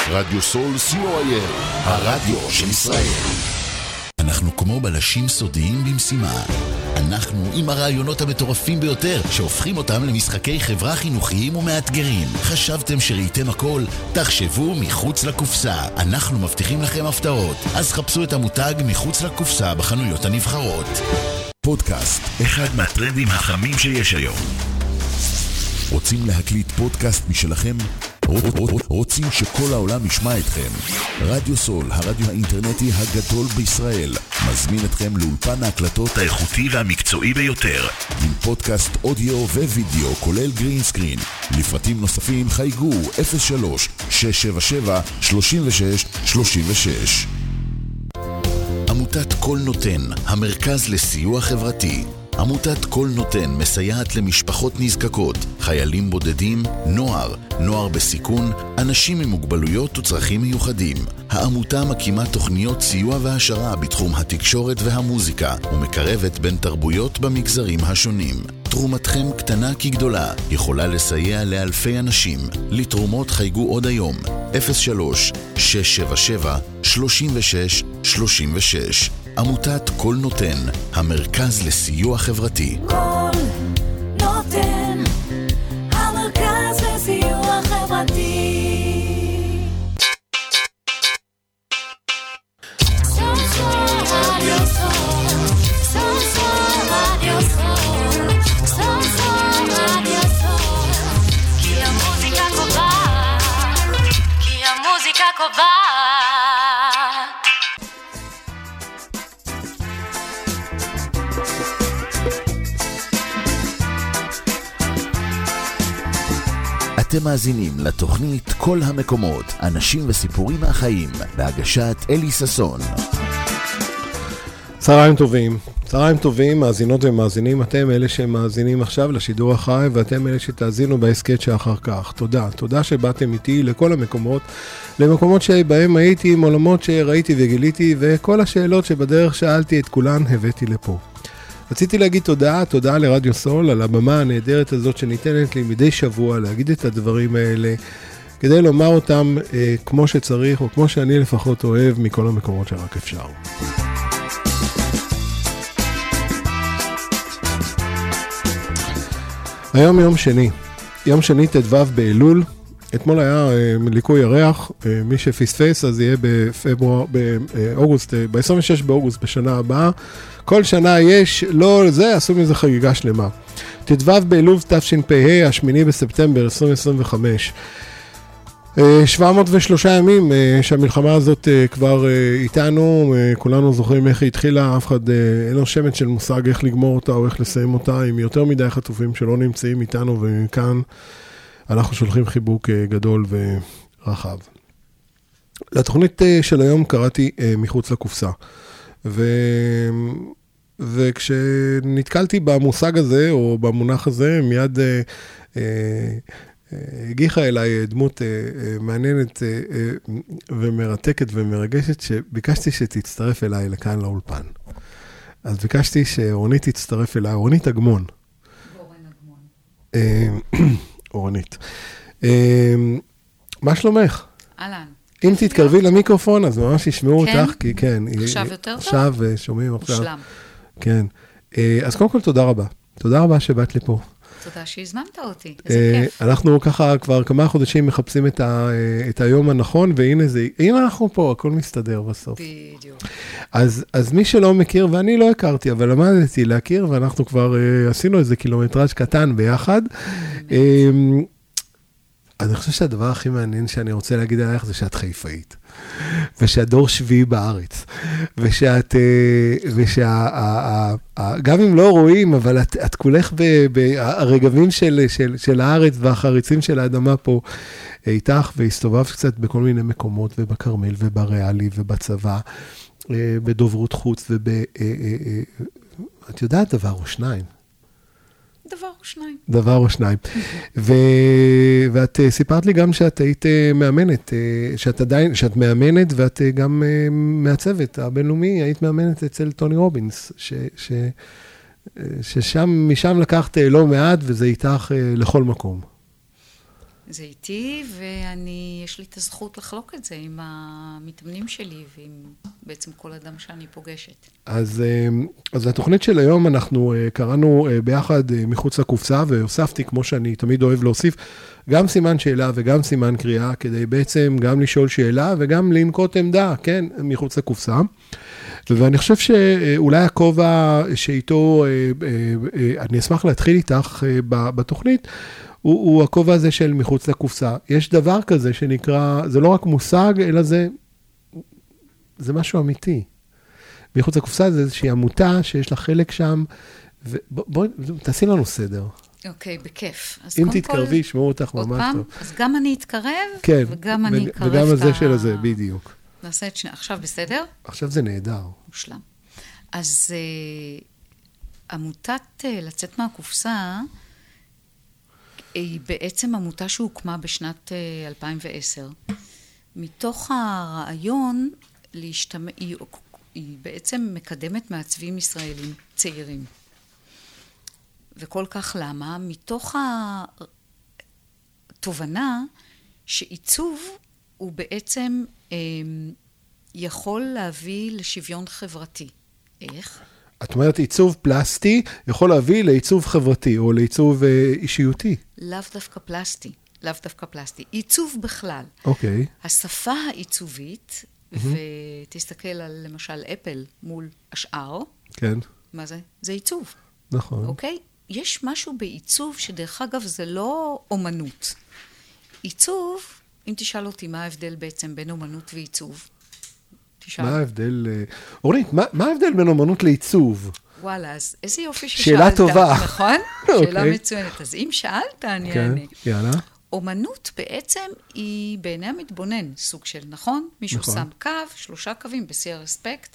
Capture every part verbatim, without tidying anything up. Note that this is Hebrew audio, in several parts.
רדיו סול סי או איי אל, הרדיו של ישראל. אנחנו כמו בלשים סודיים במשימה. אנחנו עם הרעיונות המטורפים ביותר שהופכים אותם למשחקי חברה חינוכיים ומאתגרים. חשבתם שראיתם הכל? תחשבו מחוץ לקופסה. אנחנו מבטיחים לכם הפתעות. אז חפשו את המותג מחוץ לקופסה בחנויות הנבחרות. פודקאסט, אחד מהטרנדים החמים שיש היום. רוצים להקליט פודקאסט משלכם? רוצים שכל העולם ישמע אתכם? רדיו סול, הרדיו האינטרנטי הגדול בישראל, מזמין אתכם לאולפן ההקלטות האיכותי והמקצועי ביותר, עם פודקאסט אודיו ווידאו כולל גרין סקרין. לפרטים נוספים חייגו אפס שלוש שש שבע שבע שלושים ושש שלושים ושש. עמותת כל נותן, המרכז לסיוע חברתי. עמותת כל נותן מסייעת למשפחות נזקקות, חיילים בודדים, נוער, נוער בסיכון, אנשים עם מוגבלויות וצרכים מיוחדים. העמותה מקימה תוכניות סיוע והשרה בתחום התקשורת והמוזיקה, ומקרבת בין תרבויות במגזרים השונים. תרומתכם קטנה כגדולה, יכולה לסייע לאלפי אנשים. לתרומות חייגו עוד היום, אפס שלוש שש שבע שבע שלושים ושש שלושים ושש. עמותת כל נותן, המרכז לסיוע חברתי. כל נותן, המרכז לסיוע חברתי. כי המוזיקה קובעת, כי המוזיקה קובעת. אתם מאזינים לתוכנית כל המקומות, אנשים וסיפורים מהחיים, בהגשת אלי ססון. צהריים טובים, צהריים טובים, מאזינות ומאזינים, אתם אלה שמאזינים עכשיו לשידור החי, ואתם אלה שתאזינו בהסקט שאחר כך. תודה, תודה שבאתם איתי לכל המקומות, למקומות שבהם הייתי, עם עולמות שראיתי וגיליתי, וכל השאלות שבדרך שאלתי את כולן הבאתי לפה. רציתי להגיד תודה, תודה לרדיו סול, על הבמה הנהדרת הזאת שניתנת לי מדי שבוע, להגיד את הדברים האלה, כדי לומר אותם אה, כמו שצריך, או כמו שאני לפחות אוהב, מכל המקומות שרק אפשר. היום יום שני, יום שני תדוו באלול, אתמול היה אה, ליקוי ירח, אה, מי שפספס אז יהיה בפברואר, באוגוסט, אה, ב-עשרים ושש באוגוסט בשנה הבאה, כל שנה יש, לא זה, עשו מזה חגיגה שלמה. תדוו באלול תשפ"ה, השמיני בספטמבר עשרים עשרים וחמש. שבע מאות ושלושה ימים שהמלחמה הזאת כבר איתנו, כולנו זוכרים איך היא התחילה, אף אחד אין לו שמץ של מושג איך לגמור אותה או איך לסיים אותה, עם יותר מדי חטופים שלא נמצאים איתנו, וכאן אנחנו שולחים חיבוק גדול ורחב. לתוכנית של היום קראתי מחוץ לקופסה. ו... וכשנתקלתי במושג הזה, או במונח הזה, מיד אה, אה, אה, הגיחה אליי דמות אה, אה, מעניינת אה, אה, ומרתקת ומרגשת, שביקשתי שתצטרף אליי לכאן לאולפן. אז ביקשתי שאורנית תצטרף אליי, אורנית אגמון. אורן אגמון. אה, אורנית. אה, מה שלומך? אהלן. אם תתקרבי למיקרופון, אז ממש ישמעו אותך, כי כן. עכשיו יותר טוב? עכשיו שומעים עכשיו. מושלם. כן. אז קודם כל, תודה רבה. תודה רבה שבאת לפה. תודה שהזמנת אותי, איזה כיף. אנחנו ככה כבר כמה חודשים מחפשים את היום הנכון, והנה זה, הנה אנחנו פה, הכל מסתדר בסוף. בדיוק. אז מי שלא מכיר, ואני לא הכרתי, אבל למדתי להכיר, ואנחנו כבר עשינו איזה קילומטראז' קטן ביחד. אני חושב שהדבר הכי מעניין שאני רוצה להגיד עליך זה שאת חיפאית, ושאת דור שביעי בארץ, ושאת, ושה, גם אם לא רואים, אבל את, את כולך ברגבים של, של, של הארץ והחריצים של האדמה פה איתך, והסתובבת קצת בכל מיני מקומות, ובקרמל ובריאלי ובצבא, בדוברות חוץ, וב... את יודעת דבר או שניים. דבר או שניים. דבר או שניים. ו... ואת סיפרת לי גם שאת היית מאמנת, שאת עדיין, שאת מאמנת, ואת גם מהצוות הבינלאומי, היית מאמנת אצל טוני רובינס, ש... ש... ששם, משם לקחת לא מעט, וזה איתך לכל מקום. זה איתי, ואני, יש לי את הזכות לחלוק את זה עם המתאמנים שלי, ועם בעצם כל אדם שאני פוגשת. אז, אז התוכנית של היום אנחנו קראנו ביחד מחוץ לקופסה, והוספתי, כמו שאני תמיד אוהב להוסיף, גם סימן שאלה וגם סימן קריאה, כדי בעצם גם לשאול שאלה וגם לנקוט עמדה, כן, מחוץ לקופסה. ואני חושב שאולי הכובע שאיתו, אני אשמח להתחיל איתך בתוכנית, הוא, הוא הכובע הזה של מחוץ לקופסה. יש דבר כזה שנקרא, זה לא רק מושג, אלא זה, זה משהו אמיתי. מחוץ לקופסה זה איזושהי עמותה שיש לה חלק שם, ובואי, תעשי לנו סדר. אוקיי, בכיף. אם תתקרבי, שמעו אותך ממש טוב. אז גם אני אתקרב, כן, וגם אני אקרב את ה... וגם הזה של הזה, בדיוק. נעשה את שני, עכשיו בסדר? עכשיו זה נהדר. מושלם. אז עמותת לצאת מהקופסה, היא בעצם עמותה שהוקמה בשנת אלפיים ועשר. מתוך הרעיון, להשתמע, היא, היא בעצם מקדמת מעצבים ישראלים צעירים. וכל כך למה? מתוך התובנה שעיצוב הוא בעצם אה, יכול להביא לשוויון חברתי. איך? את אומרת, עיצוב פלסטי יכול להביא לעיצוב חברתי, או לעיצוב אה, אישיותי. לאו דווקא פלסטי, לאו דווקא פלסטי. עיצוב בכלל. אוקיי. השפה העיצובית, mm-hmm. ותסתכל על למשל אפל מול השאר. כן. מה זה? זה עיצוב. נכון. אוקיי? יש משהו בעיצוב שדרך אגב זה לא אומנות. עיצוב, אם תשאל אותי מה ההבדל בעצם בין אומנות ועיצוב, תשאל. מה ההבדל, אורנית, מה, מה ההבדל בין אומנות לעיצוב? וואלה, אז איזה יופי ששאלת. שאלה טובה. נכון? אוקיי. שאלה מצוינת. אז אם שאלת, אני כן, אענה. יאללה. אומנות בעצם היא בעיני המתבונן סוג של, נכון? מישהו נכון. שם קו, שלושה קווים בשיא הרספקט.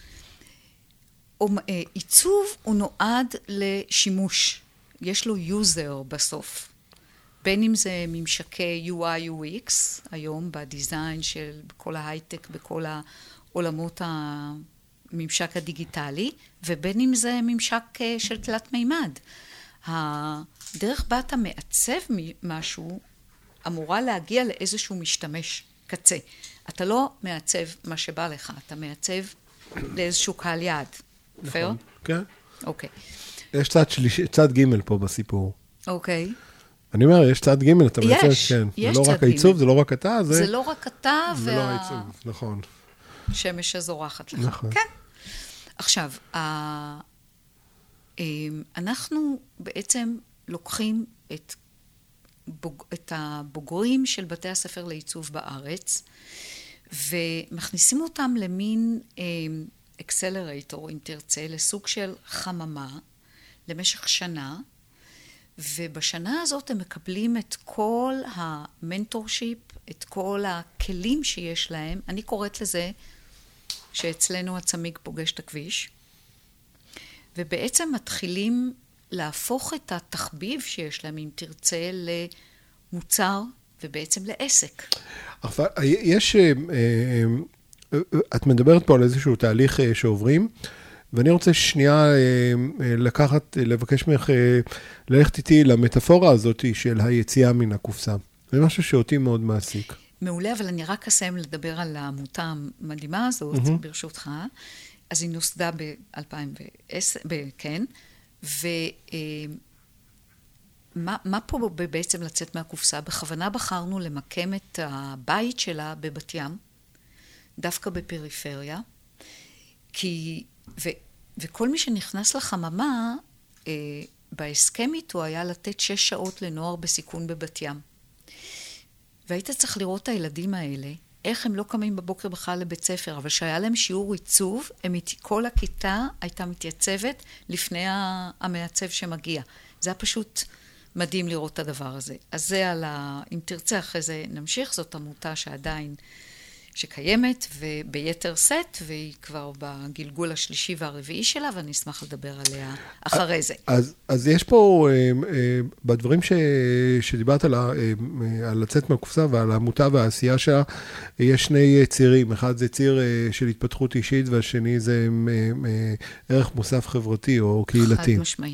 עיצוב הוא נועד לשימוש. יש לו יוזר בסוף. בין אם זה ממשקי יו איי יו אקס, היום בדיזיין של כל ההייטק, בכל העולמות הממשק הדיגיטלי, ובין אם זה ממשק של תלת מימד. הדרך בה אתה מעצב משהו, אמורה להגיע לאיזשהו משתמש קצה. אתה לא מעצב מה שבא לך, אתה מעצב לאיזשהו קהל יעד. פייר? כן. אוקיי. יש צד שלישי, צד ג' פה בסיפור. אוקיי. אני אומר, יש צד ג' אתה בעצם, יש, כן. יש זה לא צד רק העיצוב, ג'. זה לא רק אתה, זה... זה לא רק אתה זה לא העיצוב, נכון. והשמש הזורחת לך. נכון. כן. עכשיו, ה- אנחנו בעצם לוקחים את, בוג... את הבוגרים של בתי הספר לעיצוב בארץ, ומכניסים אותם למין אקסלרייטור, אם תרצה, לסוג של חממה, למשך שנה, ובשנה הזאת הם מקבלים את כל המנטורשיפ, את כל הכלים שיש להם. אני קוראת לזה שאצלנו הצמיג פוגש את הכביש, ובעצם מתחילים להפוך את התחביב שיש להם, אם תרצה, למוצר ובעצם לעסק. אבל יש, את מדברת פה על איזשהו תהליך שעוברים, ואני רוצה שנייה לקחת, לבקש ממך, ללכת איתי למטאפורה הזאת של היציאה מן הקופסה. זה משהו שאותי מאוד מעסיק. מעולה, אבל אני רק אסיים לדבר על העמותה המדהימה הזאת, mm-hmm. ברשותך. אז היא נוסדה ב-אלפיים ועשר, כן, ומה מה פה בעצם לצאת מהקופסה? בכוונה בחרנו למקם את הבית שלה בבת ים, דווקא בפריפריה, כי... ו, וכל מי שנכנס לחממה, אה, בהסכם איתו היה לתת שש שעות לנוער בסיכון בבת ים. והיית צריך לראות את הילדים האלה, איך הם לא קמים בבוקר בכלל לבית ספר, אבל שהיה להם שיעור עיצוב, הם, כל הכיתה הייתה מתייצבת לפני המעצב שמגיע. זה היה פשוט מדהים לראות את הדבר הזה. אז זה על ה... אם תרצה אחרי זה נמשיך, זאת עמותה שעדיין... שקיימת וביתר סט, והיא כבר בגלגול השלישי והרביעי שלה, ואני אשמח לדבר עליה אחרי זה. אז, אז יש פה, בדברים ש, שדיברת על, על לצאת מהקופסה ועל העמותה והעשייה שלה, יש שני צירים. אחד זה ציר של התפתחות אישית, והשני זה ערך מוסף חברתי או קהילתי. חד משמעי.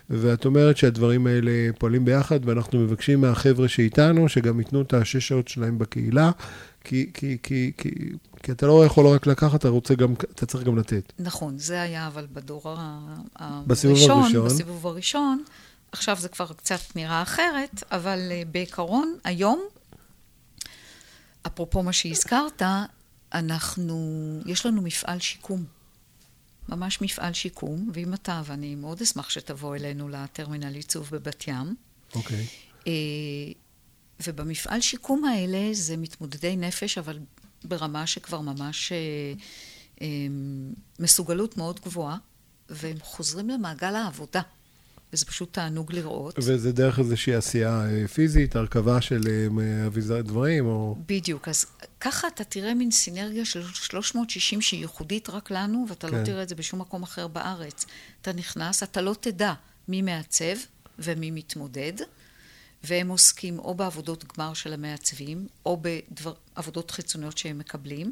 ואת אומרת שהדברים האלה פועלים ביחד, ואנחנו מבקשים מהחבר'ה שאיתנו, שגם ייתנו את השש שעות שלהם בקהילה, כי, כי, כי, כי, כי אתה לא יכול רק לקחת, אתה רוצה גם, אתה צריך גם לתת. נכון, זה היה אבל בדור הראשון, בסיבוב הראשון. בסיבוב הראשון, עכשיו זה כבר קצת נראה אחרת, אבל בעיקרון, היום, אפרופו מה שהזכרת, אנחנו, יש לנו מפעל שיקום. ממש מפעל שיקום, ואם אתה, ואני מאוד אשמח שתבוא אלינו לטרמינל עיצוב בבת ים. אוקיי. אה, ובמפעל שיקום האלה זה מתמודדי נפש, אבל ברמה שכבר ממש אה, אה, מסוגלות מאוד גבוהה, והם חוזרים למעגל העבודה. וזה פשוט תענוג לראות. וזה דרך איזושהי עשייה פיזית, הרכבה של אביזר דברים, או... בדיוק, אז ככה אתה תראה מין סינרגיה של שלוש מאות שישים שהיא ייחודית רק לנו, ואתה כן. לא תראה את זה בשום מקום אחר בארץ. אתה נכנס, אתה לא תדע מי מעצב ומי מתמודד, והם עוסקים או בעבודות גמר של המעצבים, או בעבודות חיצוניות שהם מקבלים,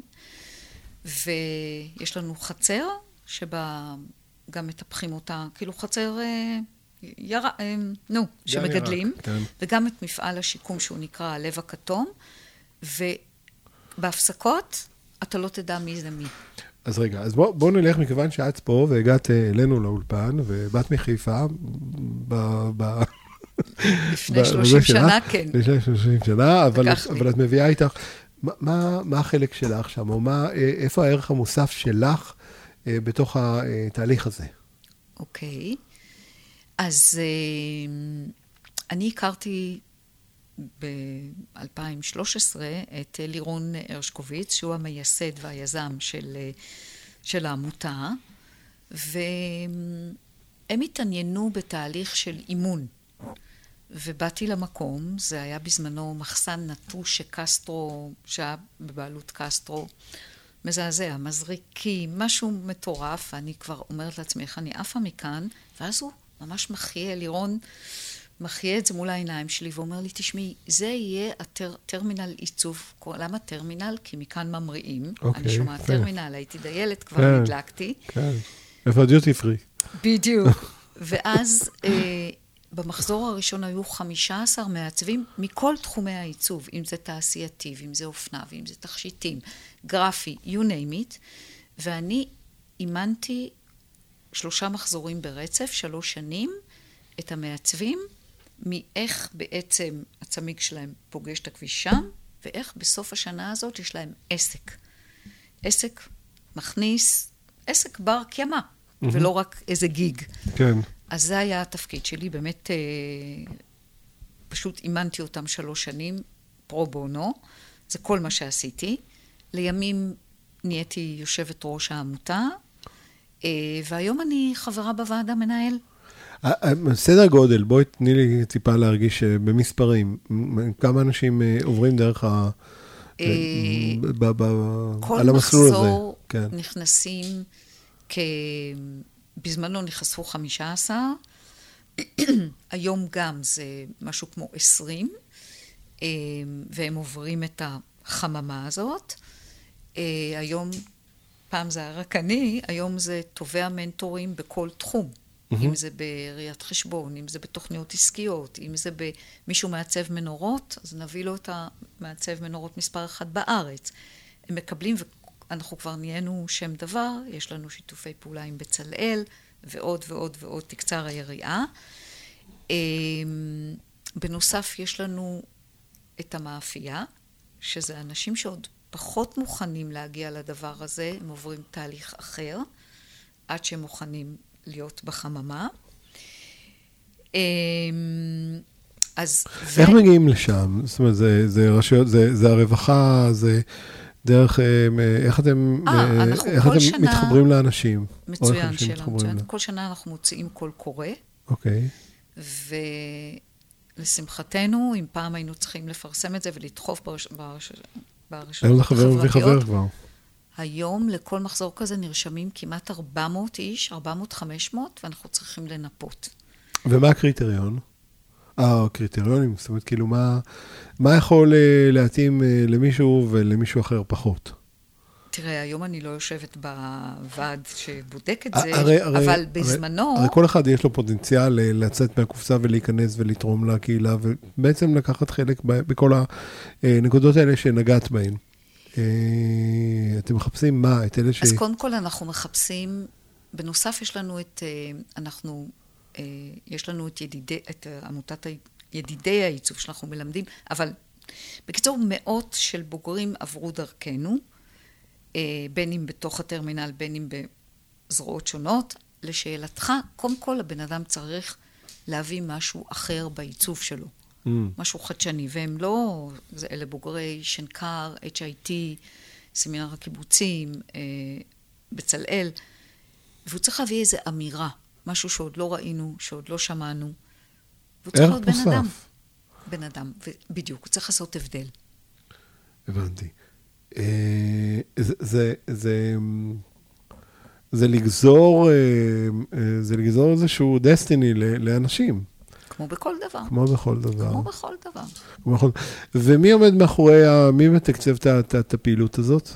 ויש לנו חצר, שבה גם מטפחים אותה, כאילו חצר... ירק, נו, שמגדלים, ירק, כן. וגם את מפעל השיקום שהוא נקרא הלב הכתום, ובהפסקות אתה לא תדע מי זה מי. אז רגע, אז בוא, בוא נלך מכיוון שאת פה והגעת אלינו לאולפן, ובאת מחיפה, ב... ב... לפני שלושים שנה, כן. לפני שלושים שנה, אבל, אבל את מביאה איתך, מה, מה, מה החלק שלך שם, או מה, איפה הערך המוסף שלך בתוך התהליך הזה? אוקיי. אז אני הכרתי ב-אלפיים ושלוש עשרה את לירון הרשקוביץ, שהוא המייסד והיזם של, של העמותה, והם התעניינו בתהליך של אימון. ובאתי למקום, זה היה בזמנו מחסן נטוש שקסטרו, שהיה בבעלות קסטרו, מזעזע, מזריקים, משהו מטורף, ואני כבר אומרת לעצמי, איך אני עפה מכאן, ואז הוא ממש מחיה, לירון מחיה את זה מול העיניים שלי, ואומר לי, תשמעי, זה יהיה הטרמינל עיצוב. למה טרמינל? כי מכאן ממריאים. Okay, אני שומעת טרמינל, הייתי דיילת, כבר כן, נדלקתי. כן, איפה דיוטי פרי. בדיוק. ואז אה, במחזור הראשון היו חמישה עשר מעצבים מכל תחומי העיצוב, אם זה תעשייתי, אם זה אופנה, אם זה תכשיטים, גרפי, you name it, ואני אימנתי שלושה מחזורים ברצף, שלוש שנים, את המעצבים, מאיך בעצם הצמיג שלהם פוגש את הכביש שם, ואיך בסוף השנה הזאת יש להם עסק. עסק מכניס, עסק בר קיימא, mm-hmm. ולא רק איזה גיג. כן. אז זה היה התפקיד שלי, באמת אה, פשוט אימנתי אותם שלוש שנים, פרו בונו, זה כל מה שעשיתי. לימים נהייתי יושבת ראש העמותה, אה, והיום אני חברה בוועדה מנהל. סדר גודל, בואי תני לי טיפה להרגיש במספרים, כמה אנשים עוברים דרך ה... כל מחזור נכנסים, בזמנו נכנסו חמישה עשר, היום גם זה משהו כמו עשרים, והם עוברים את החממה הזאת. היום, פעם זה היה רק אני, היום זה תובע מנטורים בכל תחום. אם זה בראיית חשבון, אם זה בתוכניות עסקיות, אם זה במישהו מעצב מנורות, אז נביא לו את המעצב מנורות מספר אחד בארץ. הם מקבלים, ואנחנו כבר נהיינו שם דבר, יש לנו שיתופי פעולה עם בצלאל, ועוד ועוד ועוד תקצר היריעה. בנוסף, יש לנו את המאפייה, שזה אנשים שעוד פחות מוכנים להגיע לדבר הזה, הם עוברים תהליך אחר, עד שהם מוכנים להיות בחממה. אז... איך מגיעים לשם? זאת אומרת, זה, זה רשויות, זה, זה הרווחה, זה דרך, איך אתם, 아, איך אתם שנה... מתחברים לאנשים? מצוין, שאלה מצוין. כל שנה אנחנו מוציאים קול קורא. אוקיי. ולשמחתנו, אם פעם היינו צריכים לפרסם את זה ולדחוף ברש... ברש... ברשתות אין לחבר וחבר כבר. היום לכל מחזור כזה נרשמים כמעט ארבע מאות איש, ארבע מאות חמש מאות, ואנחנו צריכים לנפות. ומה הקריטריון? אה, הקריטריונים, זאת אומרת, כאילו, מה, מה יכול להתאים למישהו ולמישהו אחר פחות? תראה, היום אני לא יושבת בוועד שבודק את ה- זה, הרי- הרי- אבל הרי- בזמנו, הרי כל אחד יש לו פוטנציאל אה, לצאת מהקופסה ולהיכנס ולתרום לקהילה, ובעצם לקחת חלק ב- בכל הנקודות האלה שנגעת בהן. אה, אתם מחפשים מה? את אלה ש... אז קודם כל אנחנו מחפשים, בנוסף יש לנו את, אה, אנחנו, אה, יש לנו את ידידי, את עמותת ה- ידידי העיצוב שאנחנו מלמדים, אבל בקיצור, מאות של בוגרים עברו דרכנו, אה, בין אם בתוך הטרמינל, בין אם בזרועות שונות. לשאלתך, קודם כל הבן אדם צריך להביא משהו אחר בעיצוב שלו. Mm. משהו חדשני, והם לא, זה אלה בוגרי שנקר, אייץ' איי טי, סמינר הקיבוצים, אה, בצלאל, והוא צריך להביא איזו אמירה, משהו שעוד לא ראינו, שעוד לא שמענו. והוא צריך להיות בן אדם. בן אדם, בדיוק, הוא צריך לעשות הבדל. הבנתי. אה, זה, זה, זה, זה לגזור, אה, זה לגזור איזשהו דסטיני לאנשים. כמו בכל דבר. כמו בכל דבר. כמו בכל דבר. כמו בכל... ומי עומד מאחורי, ה... מי מתקצב את, את, את הפעילות הזאת?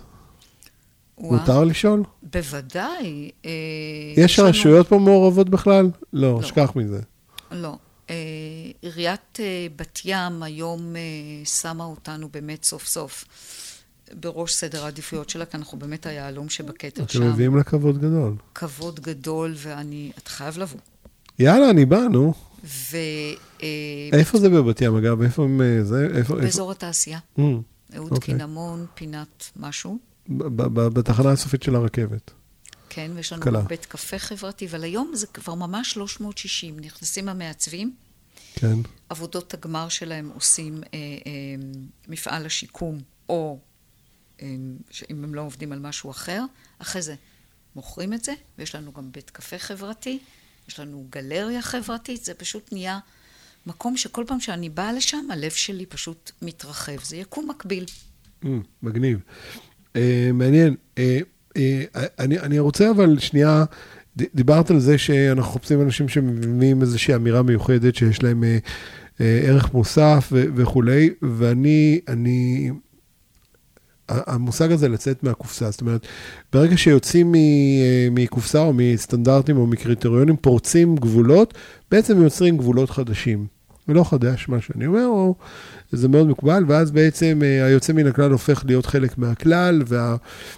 מותר לשאול? בוודאי. אה, יש לנו... רשויות פה מעורבות בכלל? לא, לא. שכח מזה. לא. אה, עיריית אה, בת ים היום אה, שמה אותנו באמת סוף סוף בראש סדר העדיפויות שלה, כי אנחנו באמת היעלום שבכתר שם. אתם מביאים לה כבוד גדול. כבוד גדול, ואני, את חייב לבוא. יאללה, אני בא, נו. ו... איפה זה בבת ים, אגב? איפה זה? איפה? באזור התעשייה. Mm, אהוד אוקיי. קינמון, פינת משהו. ב- ב- בתחנה הסופית של הרכבת. כן, ויש לנו קלה. בית קפה חברתי, אבל היום זה כבר ממש שלוש מאות שישים. נכנסים המעצבים, כן. עבודות הגמר שלהם עושים אה, אה, מפעל השיקום, או אה, אם הם לא עובדים על משהו אחר, אחרי זה מוכרים את זה, ויש לנו גם בית קפה חברתי, יש לנו גלריה חברתית, זה פשוט נהיה מקום שכל פעם שאני באה לשם, הלב שלי פשוט מתרחב. זה יקום מקביל. Mm, מגניב. Uh, מעניין. Uh, uh, אני, אני רוצה אבל שנייה, ד, דיברת על זה שאנחנו חופשים אנשים שמביאים איזושהי אמירה מיוחדת, שיש להם uh, uh, ערך מוסף ו, וכולי, ואני, אני, המושג הזה לצאת מהקופסה, זאת אומרת, ברגע שיוצאים מקופסה או מסטנדרטים או מקריטריונים, פורצים גבולות, בעצם יוצרים גבולות חדשים. ולא חדש מה שאני אומר, או זה מאוד מקובל, ואז בעצם היוצא מן הכלל הופך להיות חלק מהכלל, וה...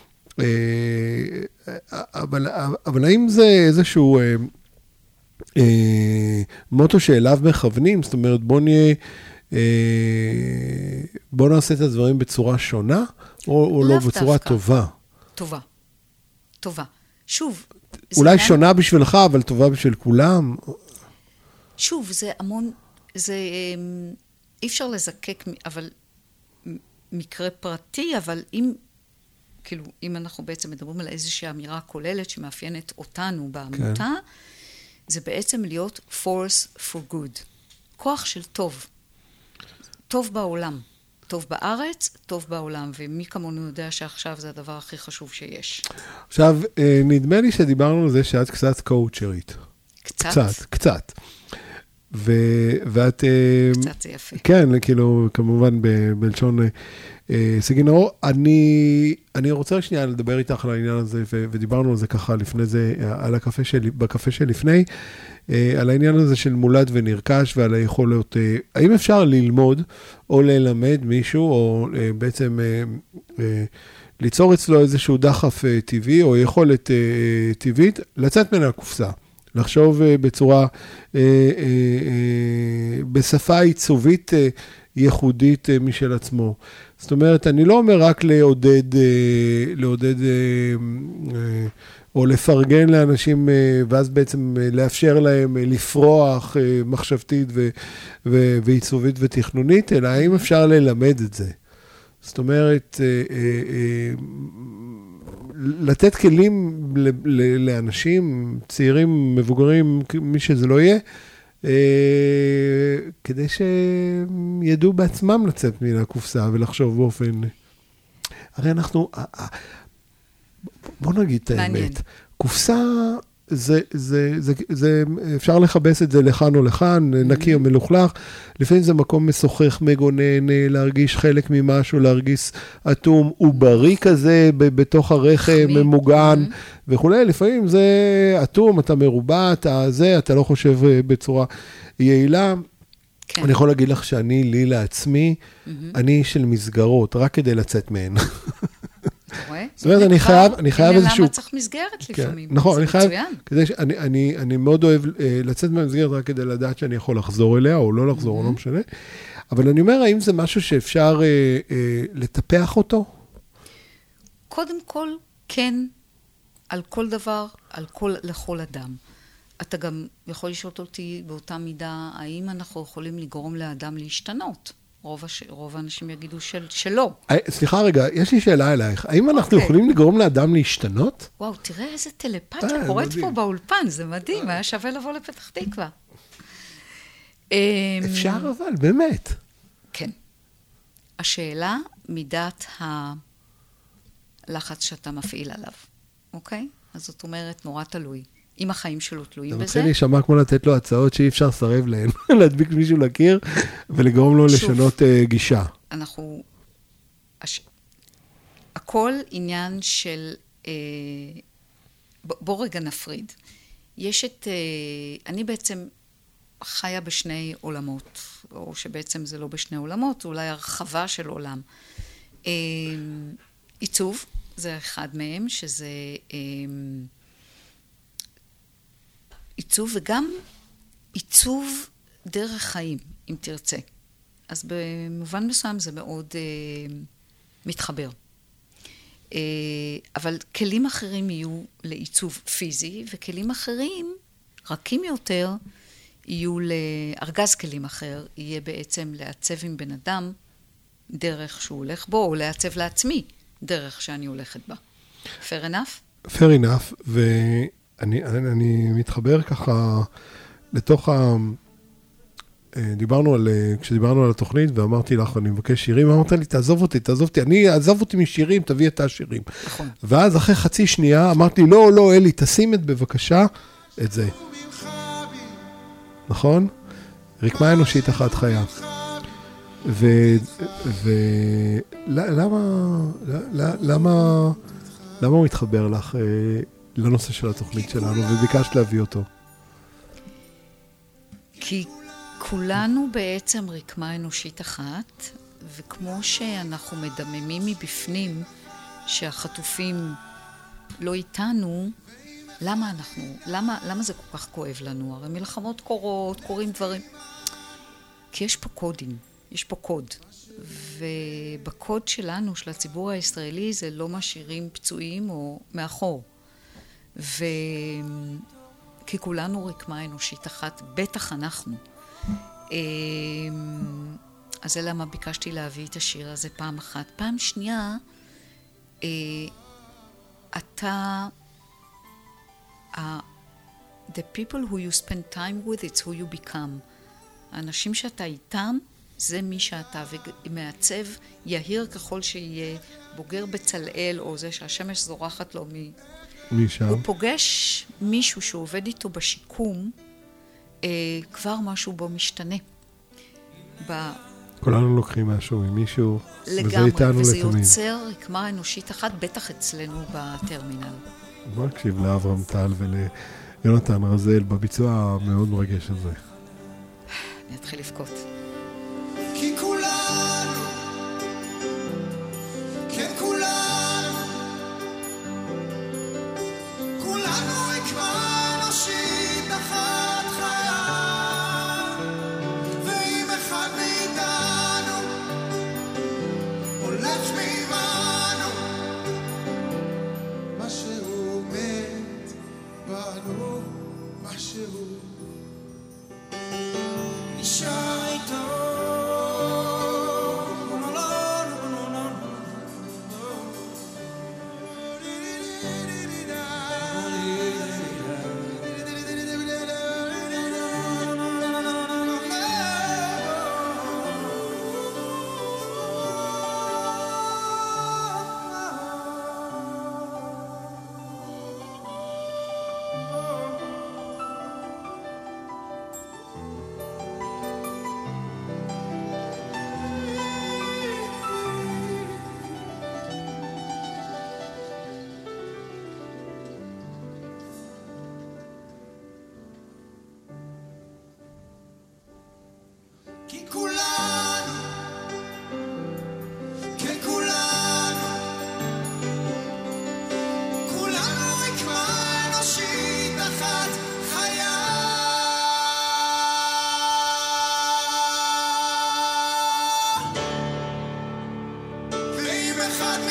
אבל, אבל האם זה איזשהו מוטו שאליו מכוונים? זאת אומרת, בוא נהיה... בוא נעשה את הדברים בצורה שונה, או, או לא בצורה דווקא. טובה? טובה. טובה. שוב. אולי עניין... שונה בשבילך, אבל טובה בשביל כולם. שוב, זה המון, זה אי אפשר לזקק, אבל מקרה פרטי, אבל אם, כאילו, אם אנחנו בעצם מדברים על איזושהי אמירה כוללת שמאפיינת אותנו בעמותה, כן. זה בעצם להיות force for good. כוח של טוב. טוב בעולם. טוב בארץ, טוב בעולם, ומי כמונו יודע שעכשיו זה הדבר הכי חשוב שיש. עכשיו, נדמה לי שדיברנו על זה שאת קצת קואוצ'רית. קצת? קצת, קצת. ו- ואת... קצת זה יפה. כן, כאילו, כמובן ב- בלשון סגי נאור. אני, אני רוצה שנייה לדבר איתך על העניין הזה, ו- ודיברנו על זה ככה לפני זה, על הקפה שלי, בקפה שלפני, על העניין הזה של מולד ונרכש ועל היכולות. האם אפשר ללמוד או ללמד מישהו, או בעצם ליצור אצלו איזשהו דחף טבעי, או יכולת טבעית, לצאת מן הקופסה? לחשוב בצורה, בשפה עיצובית ייחודית משל עצמו. זאת אומרת, אני לא אומר רק לעודד, לעודד או לפרגן לאנשים, ואז בעצם לאפשר להם לפרוח מחשבתית ועיצובית ותכנונית, אלא האם אפשר ללמד את זה. זאת אומרת, לתת כלים לאנשים, צעירים, מבוגרים, מי שזה לא יהיה, כדי שידעו בעצמם לצאת מן הקופסה ולחשוב באופן... הרי אנחנו... בוא נגיד את האמת. קופסה זה, זה, זה, זה, אפשר לחבש את זה לכאן או לכאן, נקי או מלוכלך, לפעמים זה מקום משוחח, מגונן, להרגיש חלק ממשהו, להרגיש אטום, עוברי כזה, בתוך הרחם, ממוגן, וכולי, לפעמים זה אטום, אתה מרובע, אתה זה, אתה לא חושב בצורה יעילה. אני יכול להגיד לך שאני, לי לעצמי, אני של מסגרות, רק כדי לצאת מהן. זאת אומרת, אני חייב, אני חייב איזשהו... למה צריך מסגרת לפעמים? נכון, אני חייב, כדי שאני, אני, אני מאוד אוהב לצאת מהמסגרת רק כדי לדעת שאני יכול לחזור אליה, או לא לחזור, לא משנה. אבל אני אומר, האם זה משהו שאפשר לטפח אותו? קודם כל, כן, על כל דבר, על כל, לכל אדם. אתה גם יכול לשאול אותי באותה מידה, האם אנחנו יכולים לגרום לאדם להשתנות? רוב, הש... רוב האנשים יגידו של... שלא. סליחה רגע, יש לי שאלה אלייך. האם אנחנו okay. יכולים לגרום לאדם להשתנות? וואו, תראה איזה טלפתיה קורית פה באולפן, זה מדהים, היה שווה לבוא לפתח תקווה. אפשר אבל, באמת. כן. השאלה, מידת הלחץ שאתה מפעיל עליו, אוקיי? אז זאת אומרת, נורא תלוי. אם החיים שלו תלויים בזה. אתה מתחיל להישמע כמו לתת לו הצעות שאי אפשר לסרב להן, להדביק מישהו לקיר ולגרום לו לשנות גישה. אנחנו, הכל עניין של, בוא רגע נפריד. יש את, אני בעצם חיה בשני עולמות, או שבעצם זה לא בשני עולמות, זה אולי הרחבה של עולם. עיצוב, זה אחד מהם, שזה... עיצוב וגם עיצוב דרך חיים, אם תרצה. אז במובן מסוים זה מאוד אה, מתחבר. אה, אבל כלים אחרים יהיו לעיצוב פיזי, וכלים אחרים, רכים יותר, יהיו לארגז כלים אחר, יהיה בעצם לעצב עם בן אדם דרך שהוא הולך בו, או לעצב לעצמי דרך שאני הולכת בה. Fair enough? Fair enough, ו... אני, אני, אני מתחבר ככה לתוך ה... דיברנו על, כשדיברנו על התוכנית ואמרתי לך, אני מבקש שירים, אמרת לי, תעזוב אותי, תעזוב אותי, אני אעזוב אותי משירים, תביא את השירים. נכון. ואז אחרי חצי שנייה אמרתי, לא, לא, אלי, תשים את בבקשה את זה. נכון? רקמה אנושית אחת חיה. ו... ו... למה... למה... למה הוא מתחבר לך... לנושא של התוכנית שלנו, וביקשת להביא אותו. כי כולנו בעצם רקמה אנושית אחת, וכמו שאנחנו מדממים מבפנים שהחטופים לא איתנו, למה אנחנו, למה, למה זה כל כך כואב לנו? הרי מלחמות קורות, קורים דברים. כי יש פה קודים, יש פה קוד. ובקוד שלנו, של הציבור הישראלי, זה לא משאירים פצועים או מאחור. ו... כי כולנו רקמה אנושית אחת, בטח אנחנו. אז זה למה ביקשתי להביא את השיר הזה פעם אחת. פעם שנייה, אתה... The people who you spend time with, it's who you become. האנשים שאתה איתם, זה מי שאתה, ומעצב יהיר ככל שיהיה, בוגר בצלאל, או זה שהשמש זורחת לו מ... משם. הוא פוגש מישהו שעובד איתו בשיקום, אה, כבר משהו בו משתנה. ב... כולנו לוקחים משהו ממישהו, לגמרי, וזה איתנו וזה לתמיד. יוצר רקמה אנושית אחת, בטח אצלנו בטרמינל. בוא נקשיב לאברהם טל וליונתן רזל בביצוע המאוד מרגש הזה. אני אתחיל לבכות. כי כולנו, כן כולנו, כולנו רקמה אנושית אחת חיה, ואם אחד מאיתנו הולך ממנו, משהו מת בנו, משהו נשאר איתו.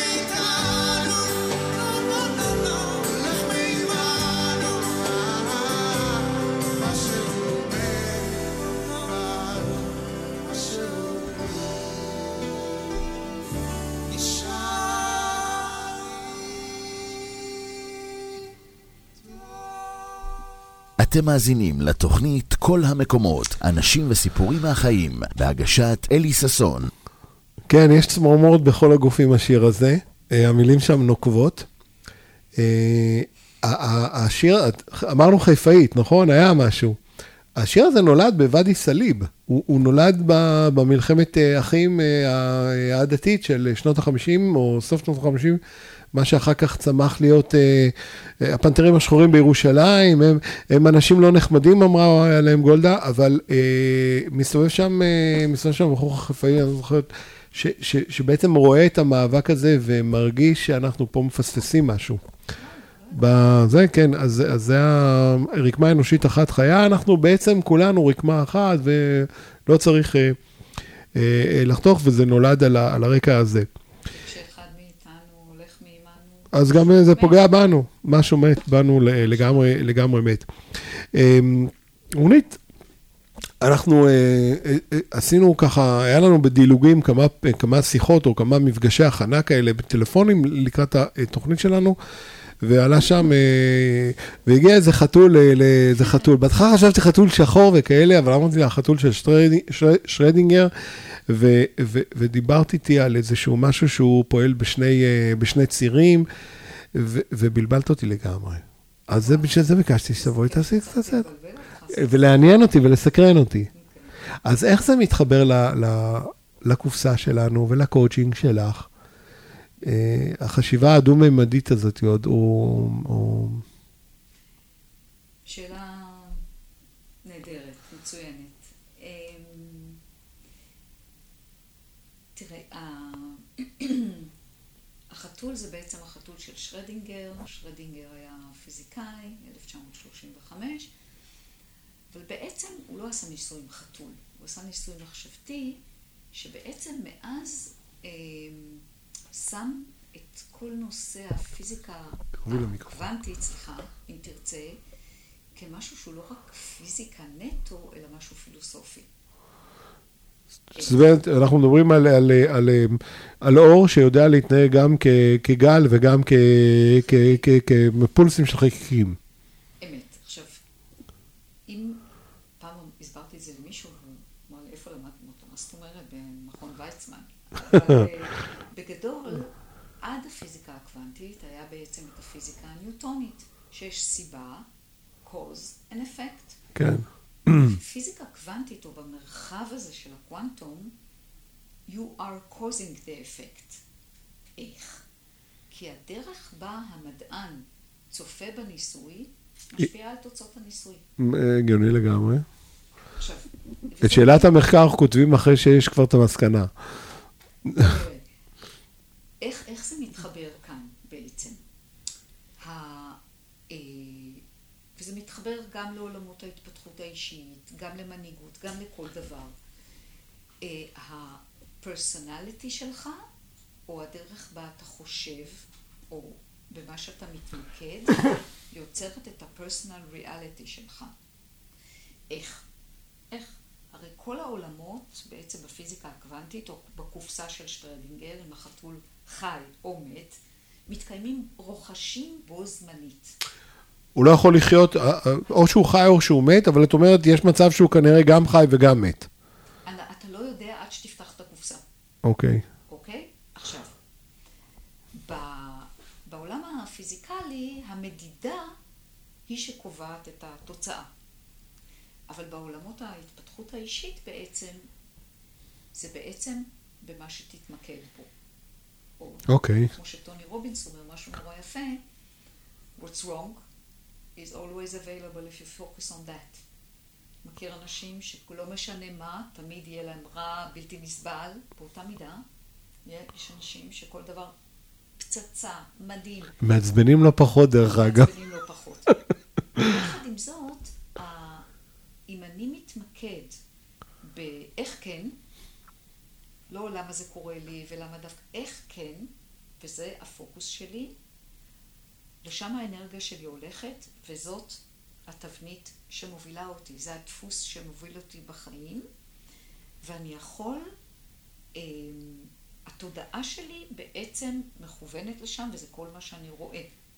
מאיתנו, לא, לא, לא, לא, לך מעימנו, מה שהוא אומר, מה שהוא נשאר. אתם מאזינים לתוכנית כל המקומות, אנשים וסיפורים מהחיים, בהגשת אלי ססון. כן, יש צמרמורת בכל הגופים השיר הזה, אה, המילים שם נוקבות. אה, השיר, אמרנו חיפאית, נכון? היה משהו. השיר הזה נולד בוואדי סליב, הוא, הוא נולד ב- במלחמת אה, אחים אה, העדתית של שנות ה-חמישים, או סוף שנות ה-חמישים, מה שאחר כך צמח להיות אה, אה, הפנתרים השחורים בירושלים, הם, הם אנשים לא נחמדים, אמרה עליהם גולדה, אבל אה, מסתובב שם, אה, מסתובב שם בחור חיפאי, אני זוכרת, ש, ש, שבעצם רואה את המאבק הזה ומרגיש שאנחנו פה מפספסים משהו. בזה, כן, אז, אז זה הרקמה האנושית אחת חיה, אנחנו בעצם כולנו רקמה אחת, ולא צריך אה, אה, לחתוך, וזה נולד על, ה, על הרקע הזה. כשאחד מאיתנו הולך מעימנו. אז גם זה פוגע בנו, משהו מת בנו לגמרי, לגמרי מת. אה, רונית, אנחנו אה, אה, עשינו ככה, היה לנו בדילוגים כמה, כמה שיחות או כמה מפגשי הכנה כאלה בטלפונים לקראת התוכנית שלנו, ועלה שם, והגיע איזה חתול, איזה חתול. בהתחלה חשבתי חתול שחור וכאלה, אבל אמרתי לה, חתול של שרדינגר, ו, ו, ודיברתי איתי על איזשהו משהו שהוא פועל בשני, בשני צירים, ו, ובלבלת אותי לגמרי. אז זה, בשביל זה ביקשתי שתבואי, תעשי קצת, ולעניין אותי ולסקרן אותי. אז איך זה מתחבר ל, ל, לקופסה שלנו ולקואוצ'ינג שלך? החשיבה הדו-ממדית הזאת עוד, או... שאלה נהדרת, מצוינת. תראה, החתול זה בעצם החתול של שרדינגר. שרדינגר היה פיזיקאי, אלף תשע מאות שלושים וחמש, אבל בעצם הוא לא עשה ניסוי עם חתול, הוא עשה ניסוי מחשבתי, שבעצם מאז... שם את כל נושא הפיזיקה הקוונטית, סליחה, אם תרצה, כמשהו שהוא לא רק פיזיקה נטו, אלא משהו פילוסופי. זאת אומרת, אנחנו מדברים על, על, על, על אור שיודע להתנהג גם כ, כגל וגם כ, כ, כ, כפולסים של חלקיקים. אמת. עכשיו, אם פעם הסברתי את זה למישהו, הוא אמר לי, איפה למדתם אותו? מה זאת אומרת? במכון ויצמן. אבל... בגדול, עד הפיזיקה הקוונטית היה בעצם את הפיזיקה הניוטונית, שיש סיבה, cause and effect. כן. פיזיקה קוונטית, או במרחב הזה של הקוונטום, you are causing the effect. איך? כי הדרך בה המדען צופה בניסוי, משפיעה על תוצאות הניסוי. הגיוני לגמרי. עכשיו... את שאלת המחקר כותבים אחרי שיש כבר את המסקנה. איך, איך זה מתחבר כאן בעצם? ה, אה, וזה מתחבר גם לעולמות ההתפתחות האישית, גם למנהיגות, גם לכל דבר. אה, הפרסונליטי שלך, או הדרך בה אתה חושב, או במה שאתה מתמקד, יוצרת את הפרסונל ריאליטי שלך. איך? איך? הרי כל העולמות, בעצם בפיזיקה הקוונטית, או בקופסה של שטרדינגר, עם החתול חי או מת, מתקיימים רוחשים בו זמנית. הוא לא יכול לחיות, או שהוא חי או שהוא מת, אבל את אומרת, יש מצב שהוא כנראה גם חי וגם מת. אתה לא יודע עד שתפתח את הקופסה. אוקיי. אוקיי? עכשיו, בעולם הפיזיקלי, המדידה היא שקובעת את התוצאה. אבל בעולמות ההתפתחות האישית בעצם, זה בעצם במה שתתמקד פה. אוקיי. כמו שטוני רובינס אומר, משהו נורא יפה, what's wrong is always available if you focus on that. מכיר אנשים שלא משנה מה, תמיד יהיה להם רע, בלתי נסבל, באותה מידה, יש אנשים שכל דבר פצצה, מדהים. מעצבנים לא פחות דרך אגב. מעצבנים לא פחות. יחד עם זאת, אם אני מתמקד באיך כן, לא למה זה קורה לי ולמה דווקא, איך כן, וזה הפוקוס שלי, לשם האנרגיה שלי הולכת, וזאת התבנית שמובילה אותי, זה הדפוס שמוביל אותי בחיים, ואני יכול, אה, התודעה שלי בעצם מכוונת לשם, וזה כל מה שאני רואה.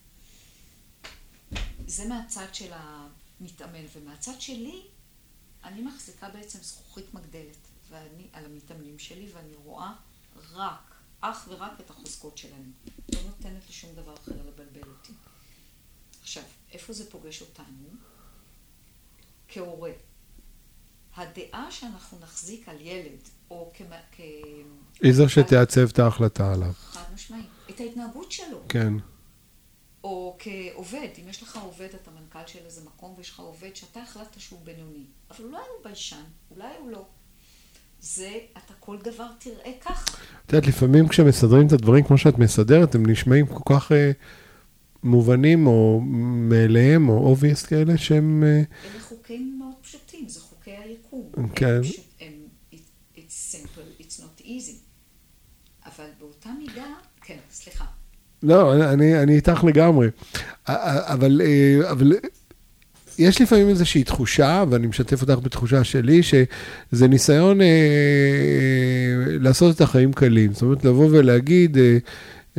זה מהצד של המתאמן, ומהצד שלי, אני מחזיקה בעצם זכוכית מגדלת, ואני על המתאמנים שלי, ואני רואה רק, אך ורק את החוזקות שלהם. לא נותנת לשום דבר אחר לבלבל אותי. עכשיו, איפה זה פוגש אותנו? כהורה. הדעה שאנחנו נחזיק על ילד, או כ... היא זו שתעצב את ההחלטה עליו. חד משמעי. את ההתנהגות שלו. כן. או כעובד, אם יש לך עובד, אתה מנכ"ל של איזה מקום, ויש לך עובד שאתה החלטת שהוא בינוני. אבל אולי הוא ביישן, אולי הוא לא. זה, אתה כל דבר תראה ככה. את יודעת, לפעמים כשמסדרים את הדברים כמו שאת מסדרת, הם נשמעים כל כך אה, מובנים, או מאליהם, או obvious כאלה, שהם... אה... אלה חוקים מאוד פשוטים, זה חוקי היקום. כן. הם פשוט, הם, it, it's simple, it's not easy. אבל באותה מידה, כן, סליחה. לא, אני, אני איתך לגמרי. אבל, אבל יש לפעמים איזושהי תחושה, ואני משתף אותך בתחושה שלי, שזה ניסיון אה, לעשות את החיים קלים. זאת אומרת, לבוא ולהגיד, אה, אה,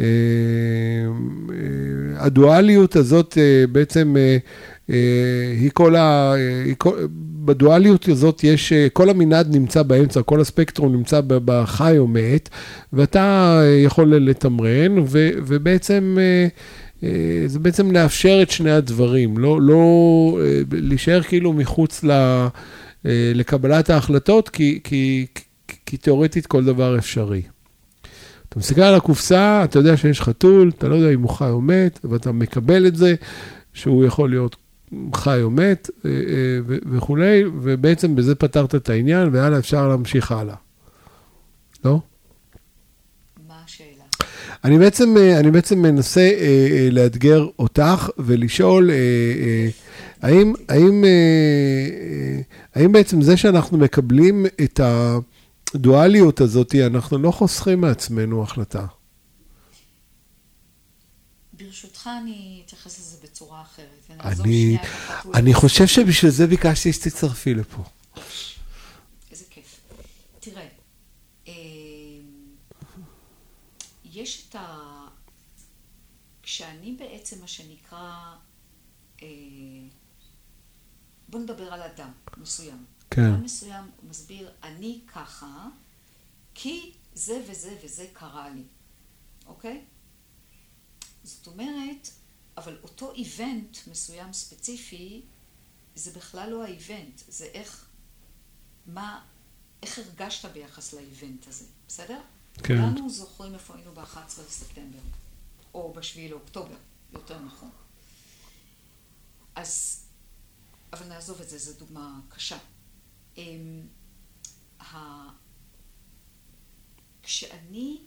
הדואליות הזאת אה, בעצם אה, אה, היא כל ה... היא כל, בדואליות הזאת יש, כל המנעד נמצא באמצע, כל הספקטרום נמצא בחי או מת, ואתה יכול לתמרן, ו, ובעצם, זה בעצם לאפשר את שני הדברים, לא, לא להישאר כאילו מחוץ לקבלת ההחלטות, כי, כי, כי תיאורטית כל דבר אפשרי. אתה מסתכל על הקופסה, אתה יודע שיש חתול, אתה לא יודע אם הוא חי או מת, ואתה מקבל את זה, שהוא יכול להיות חי או מת וכולי, ובעצם בזה פתרת את העניין, והלאה אפשר להמשיך הלאה. לא? מה השאלה? אני בעצם, אני בעצם מנסה לאתגר אותך ולשאול, האם, האם, האם בעצם זה שאנחנו מקבלים את הדואליות הזאת, אנחנו לא חוסכים מעצמנו החלטה? ברשותך אני אתייחס לזה בצורה אחרת. אני, אני חושב שבשביל זה ביקשתי שתצטרפי לפה. איזה כיף. תראה, יש את ה... כשאני בעצם מה שנקרא, בוא נדבר על אדם מסוים. כן. אדם מסוים מסביר, אני ככה, כי זה וזה וזה קרה לי. אוקיי? זאת אומרת, אבל אותו איבנט מסוים ספציפי, זה בכלל לא האיבנט, זה איך, מה, איך הרגשת ביחס לאיבנט הזה, בסדר? כן. כולנו זוכרים איפה היינו ב-אחד עשר לספטמבר, או בשביעי לאוקטובר, יותר נכון. אז, אבל נעזוב את זה, זו דוגמה קשה. ה... כשאני,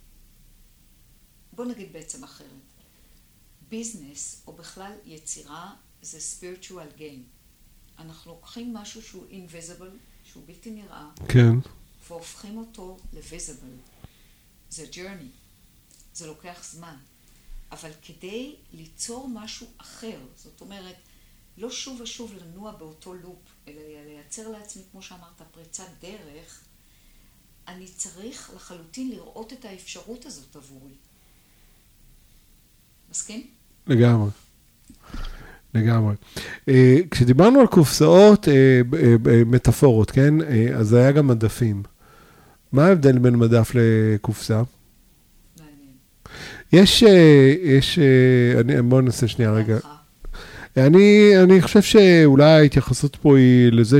בוא נגיד בעצם אחרת, ביזנס, או בכלל יצירה, זה spiritual game. אנחנו לוקחים משהו שהוא invisible, שהוא בלתי נראה, כן. והופכים אותו ל-visible. זה journey. זה לוקח זמן. אבל כדי ליצור משהו אחר, זאת אומרת, לא שוב ושוב לנוע באותו לופ, אלא לייצר לעצמי, כמו שאמרת, פריצת דרך, אני צריך לחלוטין לראות את האפשרות הזאת עבורי. מסכים? לגמרי. לגמרי. כשדיברנו על קופסאות, מטאפורות, כן? אז זה היה גם מדפים. מה ההבדל בין מדף לקופסה? מעניין. יש, יש, בואו נעשה שנייה רגע. אני, אני חושב שאולי ההתייחסות פה היא לזה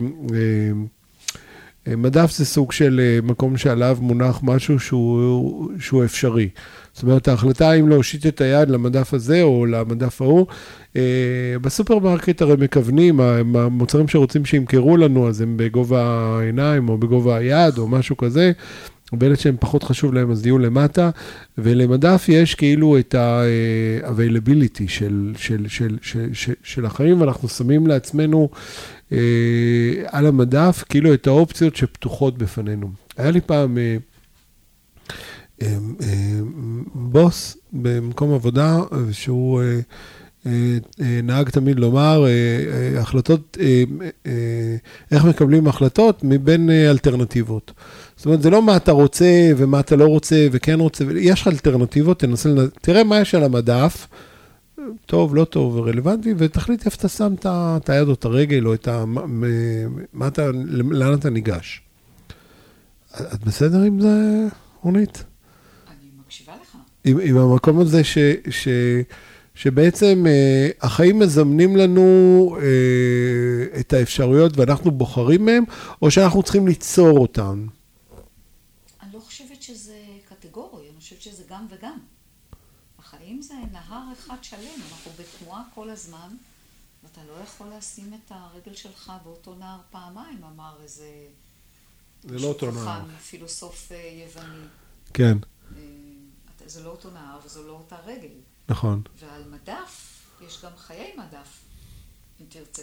שמדף זה סוג של מקום שעליו מונח משהו שהוא, שהוא אפשרי. זאת אומרת, ההחלטה אם להושיט את היד למדף הזה או למדף ההוא, בסופרמרקט הרי מכוונים, המוצרים שרוצים שימכרו לנו, אז הם בגובה העיניים או בגובה היד או משהו כזה, ואלה שהם פחות חשוב להם אז יהיו למטה, ולמדף יש כאילו את ה-availability של, של, של, של, של, של החיים, ואנחנו שמים לעצמנו על המדף כאילו את האופציות שפתוחות בפנינו. היה לי פעם בוס במקום עבודה, שהוא נהג תמיד לומר, החלטות, איך מקבלים החלטות מבין אלטרנטיבות. זאת אומרת, זה לא מה אתה רוצה ומה אתה לא רוצה וכן רוצה, יש לך אלטרנטיבות, תנסה, תראה מה יש על המדף, טוב, לא טוב ורלוונטי, ותחליט איפה אתה שם את היד או את הרגל, או את ה... מה אתה, לאן אתה ניגש. את בסדר עם זה, רונית? אני מקשיבה לך. עם, עם המקום הזה ש, ש, שבעצם אה, החיים מזמנים לנו אה, את האפשרויות ואנחנו בוחרים מהם, או שאנחנו צריכים ליצור אותן? אני לא חושבת שזה קטגורי, אני חושבת שזה גם וגם. החיים זה נהר אחד שלם, אנחנו בתנועה כל הזמן, ואתה לא יכול לשים את הרגל שלך באותו נהר פעמיים, אמר איזה... זה לא אותו נהר. חכם, פילוסוף יווני. כן. זה לא אותו נהר וזו לא אותה רגל. נכון. ועל מדף יש גם חיי מדף, אם תרצה.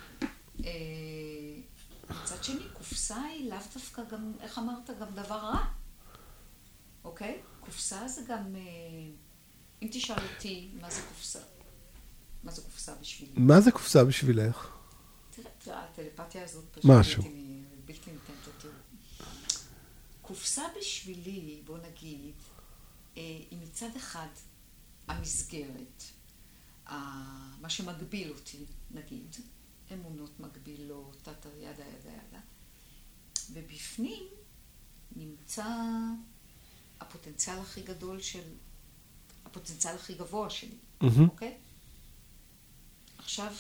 מצד שני, קופסה היא לאו דווקא גם, איך אמרת, גם דבר רע. אוקיי? קופסה זה גם, אם תשאל אותי, מה זה קופסה? מה זה קופסה בשבילי? מה זה קופסה בשבילך? תראה, תראה, הטלפתיה הזאת פשוט משהו. בלתי ניתנת לתיאור. קופסה בשבילי, בוא נגיד, היא מצד אחד המסגרת, מה שמגביל אותי, נגיד, אמונות מגבילות, תת ידה ידה ידה, ובפנים נמצא הפוטנציאל הכי גדול של, הפוטנציאל הכי גבוה שלי, Mm-hmm. אוקיי? עכשיו,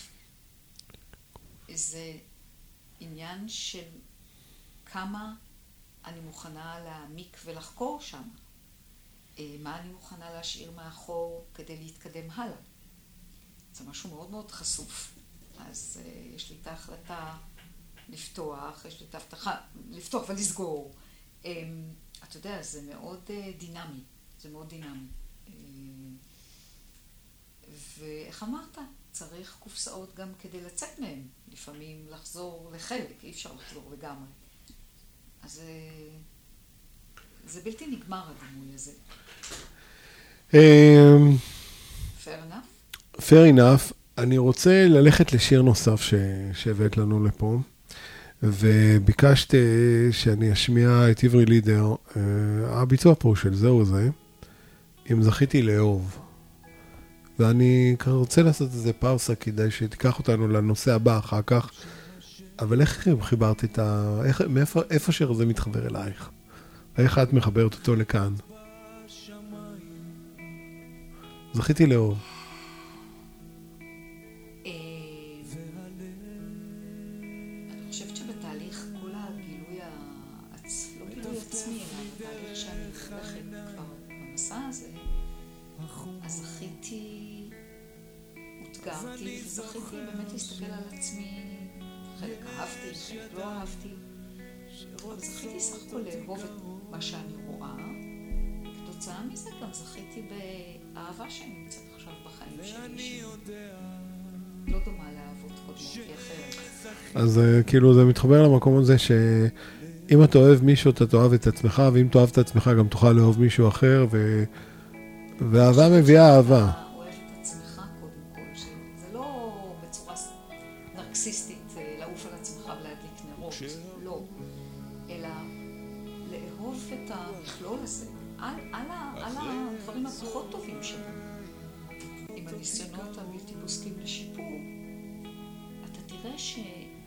זה עניין של כמה אני מוכנה להעמיק ולחקור שם. מה אני מוכנה להשאיר מאחור כדי להתקדם הלאה. זה משהו מאוד מאוד חשוף. אז uh, יש לי את ההחלטה לפתוח, יש לי את ההבטחה לפתוח ולסגור. Um, אתה יודע, זה מאוד uh, דינמי. זה מאוד דינמי. Uh, ואיך אמרת? צריך קופסאות גם כדי לצאת מהם. לפעמים לחזור לחלק, אי אפשר לחזור לגמרי. אז... Uh, זה בלתי נגמר הדימוי הזה. Fair enough? Fair enough. אני רוצה ללכת לשיר נוסף שהבאת לנו לפה, וביקשת שאני אשמיע את עברי לידר, הביצוע פה של זהו זה, אם זכיתי לאהוב. ואני רוצה לעשות איזה פאוסה כדי שתיקח אותנו לנושא הבא אחר כך, אבל איך חיברת את ה... איך, מאיפה, איפה שיר הזה מתחבר אלייך? איך את מחברת אותו לכאן? זכיתי לאהוב. אני חושבת שבתהליך כל הגילוי העצמי, לא גילוי עצמי, אלא בתהליך שאני הולכת כבר במסע הזה, אז זכיתי, הותגרתי, וזכיתי באמת להסתכל על עצמי, חלק אהבתי, חלק לא אהבתי. זכיתי סך הכל לאהוב את מה שאני רואה, וכתוצאה מזה גם זכיתי באהבה שאני נמצאת עכשיו בחיים שלי, לא דומה לאהבות קודמות, היא אחרת. אז כאילו זה מתחבר למקום הזה שאם אתה אוהב מישהו, אתה תאהב את עצמך, ואם תאהב את עצמך גם תוכל לאהוב מישהו אחר, ואהבה מביאה אהבה. אתה אוהב את עצמך קודם כל, זה לא בצורה נרקסיסטית לעוף על עצמך ולהדליק נרות, לא. אלא לאהוב את המכלול הזה, על, על, על הדברים הפחות טובים שלנו. עם הניסיונות הבלתי פוסקים לשיפור, אתה תראה שאתה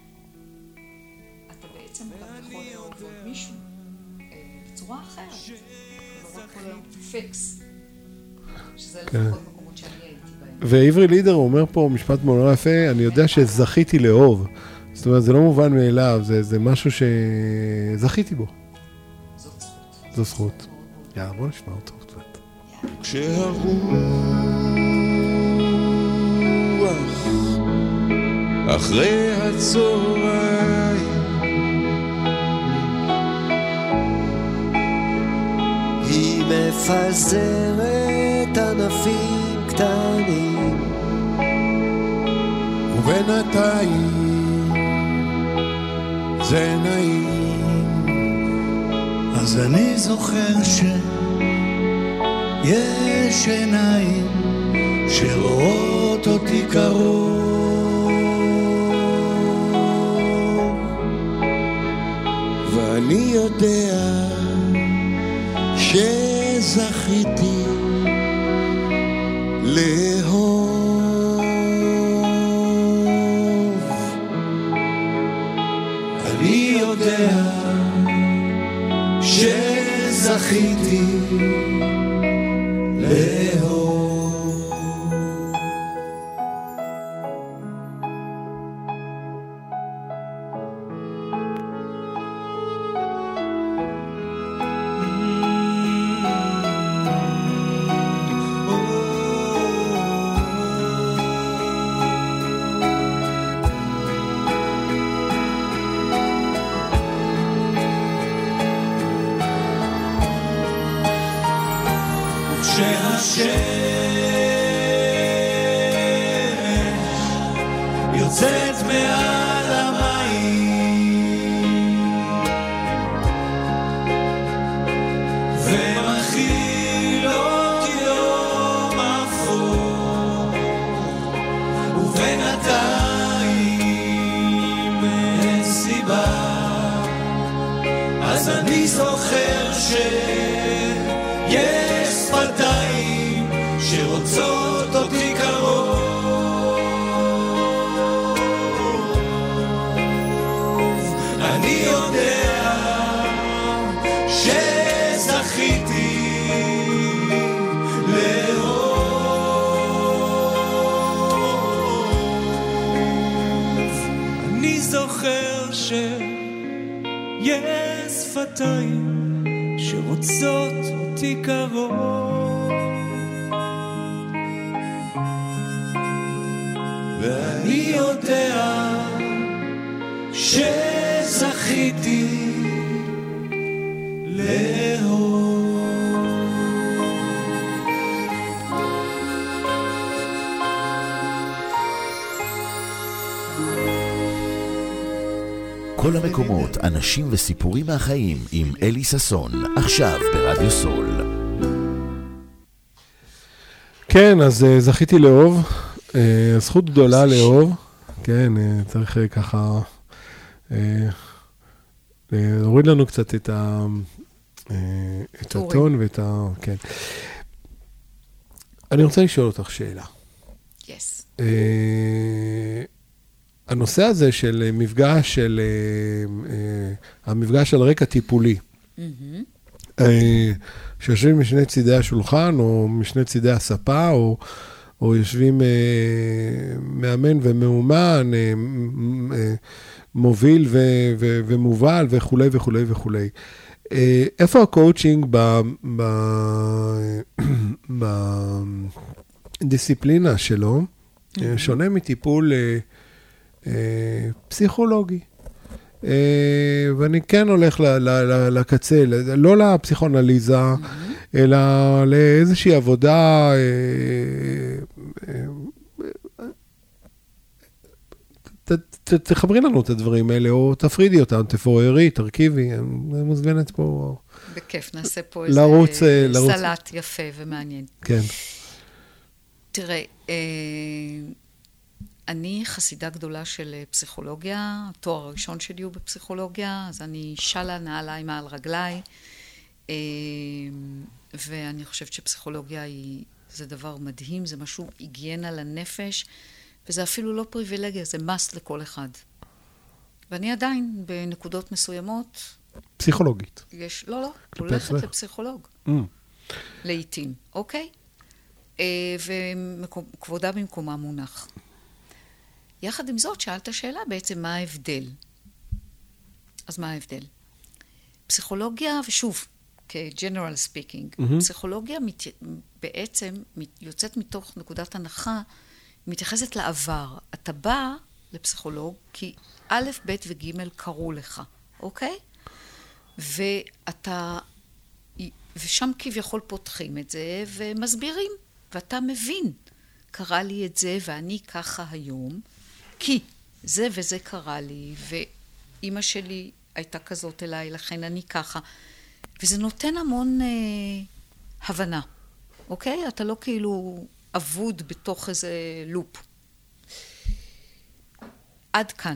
בעצם גם יכול לאהוב עוד מישהו בצורה אחרת. לא רק כל היום פיקס, שזה לפחות מקומות שאני הייתי בהם. ועברי לידר אומר פה משפט מאוד יפה, אני יודע שזכיתי לאהוב. זאת אומרת, זה לא מובן מאליו, זה, זה משהו שזכיתי בו. זאת זכות. זו זכות. יאללה, בוא נשמע אותו קצת. כשהרוח אחרי הצהריים היא מפזרת ענפים קטנים ובינתיים זה נעים אז אני זוכר ש יש עיניים שרואות אותי קרוב, ואני יודע שזכיתי לאהוב. אני יודע שזכיתי לאהוב. כשהשמש יוצאת מעל המים ומכילות יום אפור, ובינתיים אין סיבה, אז אני זוכר שיש שפתיים שרוצות אותי קרוב. אני יודע שזכיתי לאהוב. אני זוכר שיש שפתיים שרוצות אותי קרוב, ואני יודע שזכיתי לאהוב. כל המקומות, אנשים וסיפורים מהחיים עם אלי ססון, עכשיו ברדיו סול. כן, אז uh, זכיתי לאהוב, uh, זכות גדולה לאהוב, כן, uh, צריך uh, ככה uh, להוריד לנו קצת את, ה, uh, את הטון ואת ה... כן. אני רוצה לשאול אותך שאלה. Yes. Uh, הנושא הזה של מפגש, של uh, uh, המפגש על רקע טיפולי, mm-hmm. uh, שיושבים משני צידי השולחן, או משני צידי הספה, או, או יושבים uh, מאמן ומאומן, uh, uh, מוביל ו, ו, ומובל וכו' וכו' וכו'. Uh, איפה הקואוצ'ינג ב, ב, בדיסציפלינה שלו, mm-hmm. uh, שונה מטיפול uh, uh, פסיכולוגי? Uh, ואני כן הולך ל, ל, ל, לקצה, לא לפסיכואנליזה, mm-hmm. אלא לאיזושהי עבודה, uh, uh, ת, ת, תחברי לנו את הדברים האלה, או תפרידי אותם, תפוררי, תרכיבי, אני מוזמנת פה. בכיף, נעשה פה איזה לרוץ, לרוץ. סלט יפה ומעניין. כן. תראה, אה, אני חסידה גדולה של פסיכולוגיה, התואר הראשון שלי הוא בפסיכולוגיה, אז אני שלה נעליי מעל רגליי, אה, ואני חושבת שפסיכולוגיה היא, זה דבר מדהים, זה משהו היגיינה לנפש, וזה אפילו לא פריבילגיה, זה מס לכל אחד. ואני עדיין בנקודות מסוימות... פסיכולוגית. יש, לא, לא, הולכת לפסיכולוג. Mm. לעתים, אוקיי? אה, וכבודה במקומה מונח. יחד עם זאת, שאלת שאלה בעצם מה ההבדל. אז מה ההבדל? פסיכולוגיה, ושוב, כ-general speaking, mm-hmm. פסיכולוגיה מת... בעצם יוצאת מתוך נקודת הנחה, מתייחסת לעבר. אתה בא לפסיכולוג כי א', ב' וג' קראו לך, אוקיי? ואתה, ושם כביכול פותחים את זה ומסבירים, ואתה מבין, קרה לי את זה ואני ככה היום, כי זה וזה קרה לי, ואימא שלי הייתה כזאת אליי, לכן אני ככה. וזה נותן המון אה, הבנה. אוקיי? אתה לא כאילו אבוד בתוך איזה לופ. עד כאן.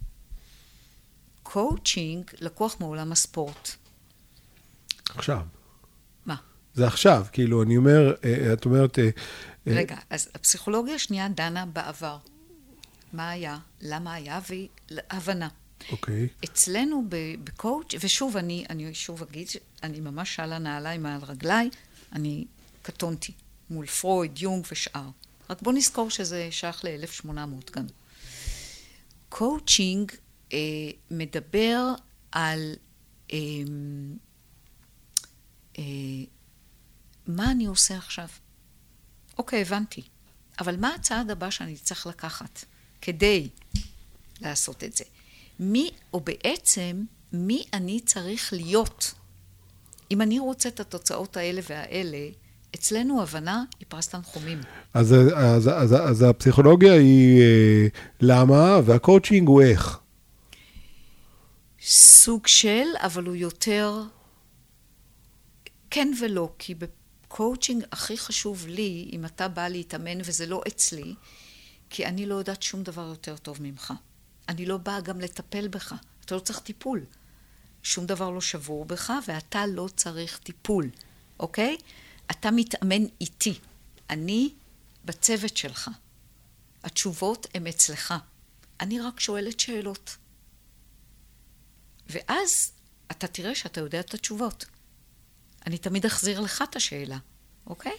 קואוצ'ינג לקוח מעולם הספורט. עכשיו. מה? זה עכשיו, כאילו, אני אומר, את אומרת... רגע, אז הפסיכולוגיה השנייה דנה בעבר. מה היה, למה היה, והבנה. אוקיי. אצלנו בקואוצ', ושוב, אני, אני שוב אגיד, אני ממש שאלה נעליים על רגליי, אני קטונתי, מול פרויד, יונג ושאר. רק בוא נזכור שזה שייך ל-אלף שמונה מאות גם. קואוצ'ינג אה, מדבר על אה, אה, מה אני עושה עכשיו. אוקיי, הבנתי. אבל מה הצעד הבא שאני צריך לקחת כדי לעשות את זה? מי, או בעצם, מי אני צריך להיות? אם אני רוצה את התוצאות האלה והאלה, אצלנו הבנה היא פרס תנחומים. אז, אז, אז, אז הפסיכולוגיה היא אה, למה, והקואוצ'ינג הוא איך? סוג של, אבל הוא יותר כן ולא, כי בקואוצ'ינג הכי חשוב לי, אם אתה בא להתאמן וזה לא אצלי, כי אני לא יודעת שום דבר יותר טוב ממך. אני לא באה גם לטפל בך. אתה לא צריך טיפול. שום דבר לא שבור בך, ואתה לא צריך טיפול, אוקיי? אתה מתאמן איתי. אני בצוות שלך. התשובות הן אצלך. אני רק שואלת שאלות. ואז אתה תראה שאתה יודע את התשובות. אני תמיד אחזיר לך את השאלה, אוקיי?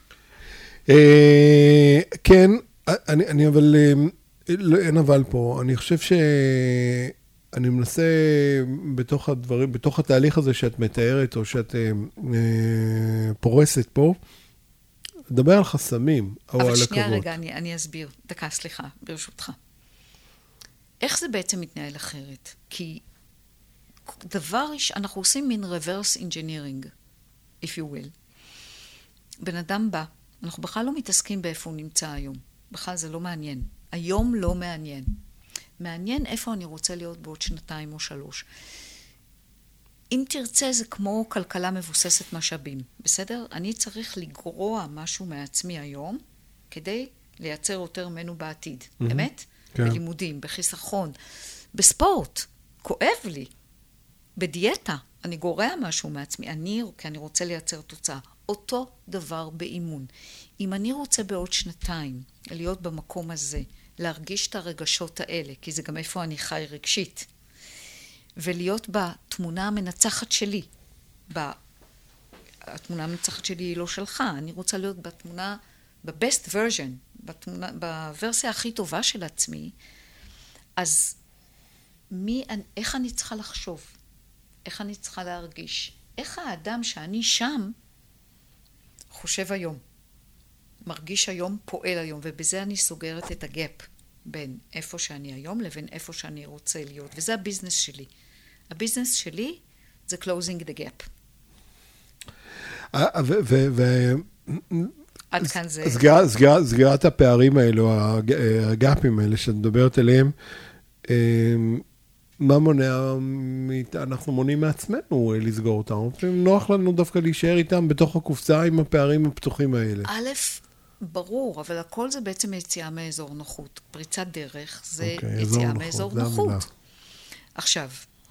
כן, אני, אני אבל, אין אבל פה. אני חושב שאני מנסה בתוך הדברים, בתוך התהליך הזה שאת מתארת, או שאת פורסת פה, לדבר על חסמים, או על אבל עכבות. שנייה רגע, אני, אני אסביר. דקה, סליחה, ברשותך. איך זה בעצם מתנהל אחרת? כי דבר, אנחנו עושים מין reverse engineering, if you will. בן אדם בא, אנחנו בכלל לא מתעסקים באיפה הוא נמצא היום. בכלל זה לא מעניין. היום לא מעניין. מעניין איפה אני רוצה להיות בעוד שנתיים או שלוש. אם תרצה, זה כמו כלכלה מבוססת משאבים. בסדר? אני צריך לגרוע משהו מעצמי היום, כדי לייצר יותר ממנו בעתיד. Mm-hmm. אמת? כן. בלימודים, בחיסכון, בספורט. כואב לי. בדיאטה. אני גורע משהו מעצמי. אני, כי אני רוצה לייצר תוצאה. אותו דבר באימון. אם אני רוצה בעוד שנתיים להיות במקום הזה, להרגיש את הרגשות האלה, כי זה גם איפה אני חי רגשית, ולהיות בתמונה המנצחת שלי. התמונה המנצחת שלי היא לא שלך, אני רוצה להיות בתמונה, ב-best version, בתמונה, בוורסיה הכי טובה של עצמי, אז מי, איך אני צריכה לחשוב? איך אני צריכה להרגיש? איך האדם שאני שם חושב היום? מרגיש היום, פועל היום, ובזה אני סוגרת את הגאפ בין איפה שאני היום לבין איפה שאני רוצה להיות, וזה הביזנס שלי. הביזנס שלי זה closing the gap. עד כאן זה... סגירת הפערים האלו, הגאפים האלה שאת מדברת עליהם, מה מונע, אנחנו מונעים מעצמנו לסגור אותם. נוח לנו דווקא להישאר איתם בתוך הקופסה עם הפערים הפתוחים האלה. א', ברור, אבל הכל זה בעצם יציאה מאזור נוחות. פריצת דרך זה okay, יציאה מאזור נוחות. עכשיו,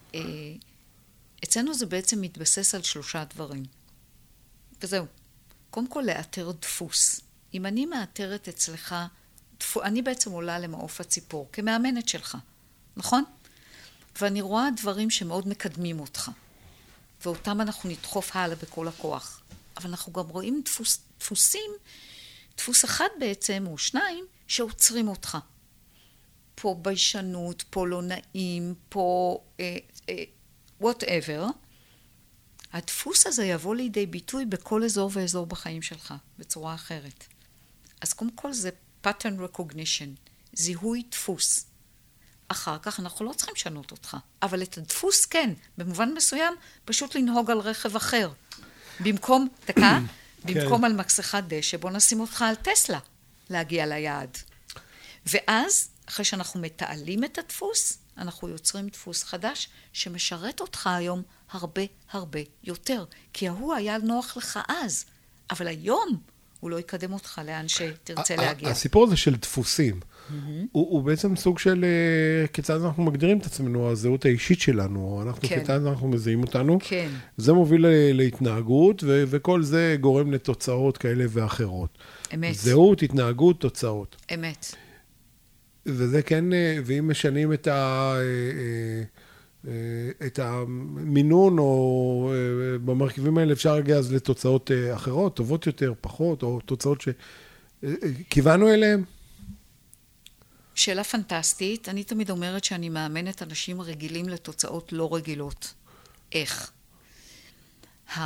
אצלנו זה בעצם מתבסס על שלושה דברים. וזהו. קודם כל, לאתר דפוס. אם אני מאתרת אצלך, דפוס, אני בעצם עולה למעוף הציפור, כמאמנת שלך, נכון? ואני רואה דברים שמאוד מקדמים אותך, ואותם אנחנו נדחוף הלאה בכל הכוח. אבל אנחנו גם רואים דפוס, דפוסים, דפוס אחד בעצם, או שניים, שעוצרים אותך. פה ביישנות, פה לא נעים, פה אה, אה, whatever. הדפוס הזה יבוא לידי ביטוי בכל אזור ואזור בחיים שלך, בצורה אחרת. אז קודם כל זה pattern recognition, זיהוי דפוס. אחר כך אנחנו לא צריכים לשנות אותך, אבל את הדפוס כן, במובן מסוים, פשוט לנהוג על רכב אחר. במקום, דקה, במקום על מקסחת דשא, בוא נשים אותך על טסלה, להגיע ליעד. ואז, אחרי שאנחנו מתעלים את הדפוס, אנחנו יוצרים דפוס חדש, שמשרת אותך היום הרבה הרבה יותר. כי ההוא היה נוח לך אז. אבל היום הוא לא יקדם אותך לאן שתרצה להגיע. הסיפור הזה של דפוסים, הוא בעצם סוג של כיצד אנחנו מגדירים את עצמנו, הזהות האישית שלנו, אנחנו כיצד אנחנו מזהים אותנו. כן. זה מוביל להתנהגות, וכל זה גורם לתוצאות כאלה ואחרות. אמת. זהות, התנהגות, תוצאות. אמת. וזה כן, ואם משנים את ה... את המינון, או במרכיבים האלה אפשר להגיע אז לתוצאות אחרות, טובות יותר, פחות, או תוצאות שכיוונו אליהן? שאלה פנטסטית. אני תמיד אומרת שאני מאמנת אנשים רגילים לתוצאות לא רגילות. איך? ה...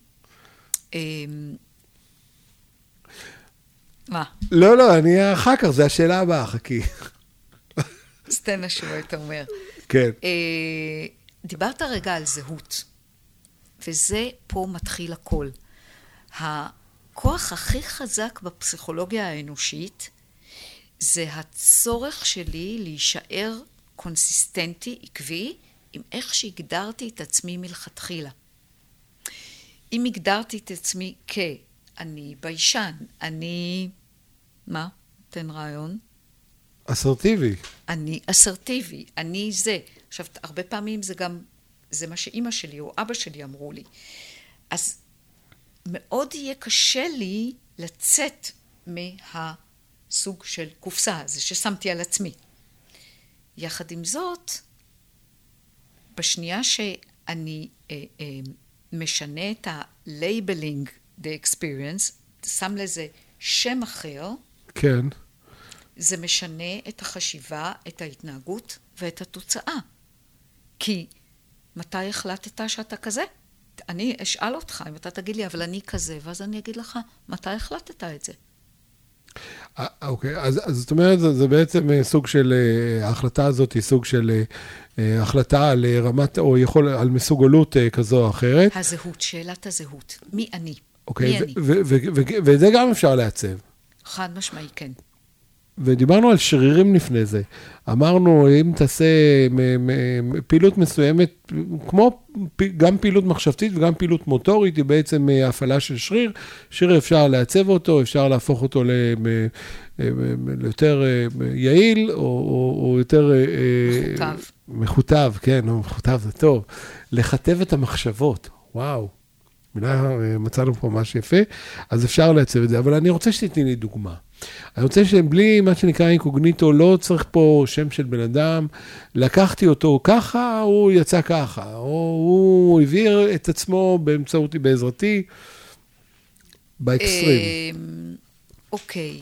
מה? לא, לא, אני אחר כך, זה השאלה הבאה, חכי. סטנה שהוא, אתה אומר. כן. דיברת רגע על זהות, וזה פה מתחיל הכל. הכוח הכי חזק בפסיכולוגיה האנושית, זה הצורך שלי להישאר קונסיסטנטי, עקבי, עם איך שהגדרתי את עצמי מלכתחילה. אם הגדרתי את עצמי כ-אני ביישן, אני... מה? תן רעיון. אסרטיבי. אני אסרטיבי, אני זה. עכשיו, הרבה פעמים זה גם, זה מה שאימא שלי או אבא שלי אמרו לי. אז מאוד יהיה קשה לי לצאת מהסוג של קופסה הזה ששמתי על עצמי. יחד עם זאת, בשנייה שאני אה, אה, משנה את ה-labeling the experience, שם לזה שם אחר, כן. זה משנה את החשיבה, את ההתנהגות ואת התוצאה. כי מתי החלטת שאתה כזה? אני אשאל אותך, אם אתה תגיד לי, אבל אני כזה, ואז אני אגיד לך, מתי החלטת את זה? אוקיי, אז זאת אומרת, זה בעצם סוג של, ההחלטה הזאת היא סוג של החלטה על רמת, או יכול, על מסוגלות כזו או אחרת. הזהות, שאלת הזהות. מי אני? אוקיי, מי אני? וזה גם אפשר לעצב. חד משמעי, כן. ודיברנו על שרירים לפני זה. אמרנו, אם תעשה פעילות מסוימת, כמו גם פעילות מחשבתית וגם פעילות מוטורית, היא בעצם הפעלה של שריר. שריר אפשר לעצב אותו, אפשר להפוך אותו ליותר יעיל, או יותר... מחוטב. מחוטב, כן, מחוטב זה טוב. לכתב את המחשבות, וואו. מילה, מצאנו פה משהו יפה, אז אפשר לעצב את זה, אבל אני רוצה שתתני לי דוגמה. אני רוצה שבלי מה שנקרא אינקוגניטו, לא צריך פה שם של בן אדם, לקחתי אותו ככה, הוא יצא ככה, או הוא הבהיר את עצמו באמצעותי, בעזרתי, באקסטרים. אוקיי.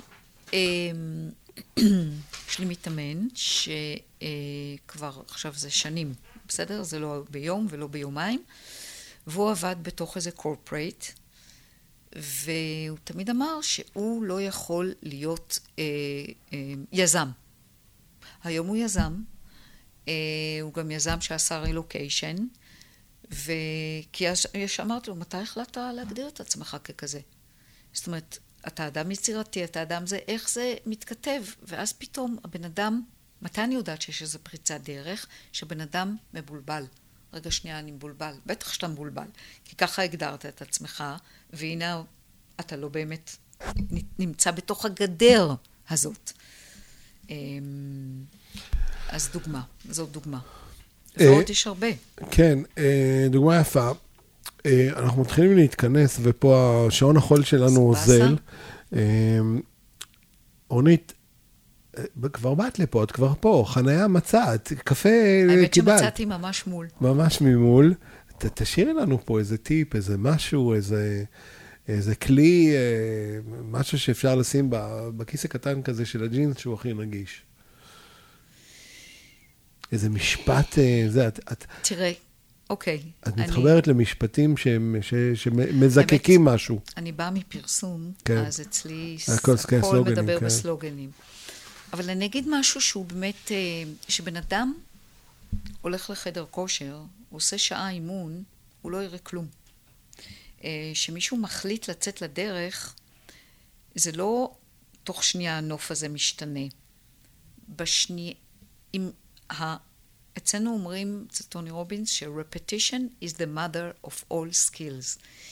יש לי מתאמן שכבר עכשיו זה שנים, בסדר? זה לא ביום ולא ביומיים, והוא עבד בתוך איזה קורפרייט, והוא תמיד אמר שהוא לא יכול להיות אה, אה, יזם. היום הוא יזם, אה, הוא גם יזם שעשה רילוקיישן, וכי אז אמרתי לו, מתי החלטת להגדיר את עצמך ככזה? זאת אומרת, אתה אדם יצירתי, אתה אדם זה, איך זה מתכתב? ואז פתאום הבן אדם, מתי אני יודעת שיש איזו פריצת דרך, שבן אדם מבולבל. רגע שנייה, אני מבולבל. בטח שאתה מבולבל. כי ככה הגדרת את עצמך, והנה אתה לא באמת נמצא בתוך הגדר הזאת. אז דוגמה, זאת דוגמה. ועוד יש הרבה. כן, דוגמה יפה. אנחנו מתחילים להתכנס, ופה השעון החול שלנו אוזל. אורנית, כבר באת לפה, את כבר פה, חניה מצאת, קפה קיבלת. האמת שמצאתי ממש מול. ממש ממול. תשאירי לנו פה איזה טיפ, איזה משהו, איזה, איזה כלי, משהו שאפשר לשים בכיס הקטן כזה של הג'ינס, שהוא הכי נגיש. איזה משפט, זה, את... את תראה, אוקיי. את מתחברת אני... למשפטים שהם, ש, שמזקקים משהו. אני באה מפרסום, כן. אז אצלי הכל, הכל מדבר כן. בסלוגנים. אבל אני אגיד משהו שהוא באמת, שבן אדם הולך לחדר כושר, הוא עושה שעה אימון, הוא לא יראה כלום. שמישהו מחליט לצאת לדרך, זה לא תוך שנייה הנוף הזה משתנה. בשנייה, אם ה... אצלנו אומרים, זה טוני רובינס, ש-repetition is the mother of all skills.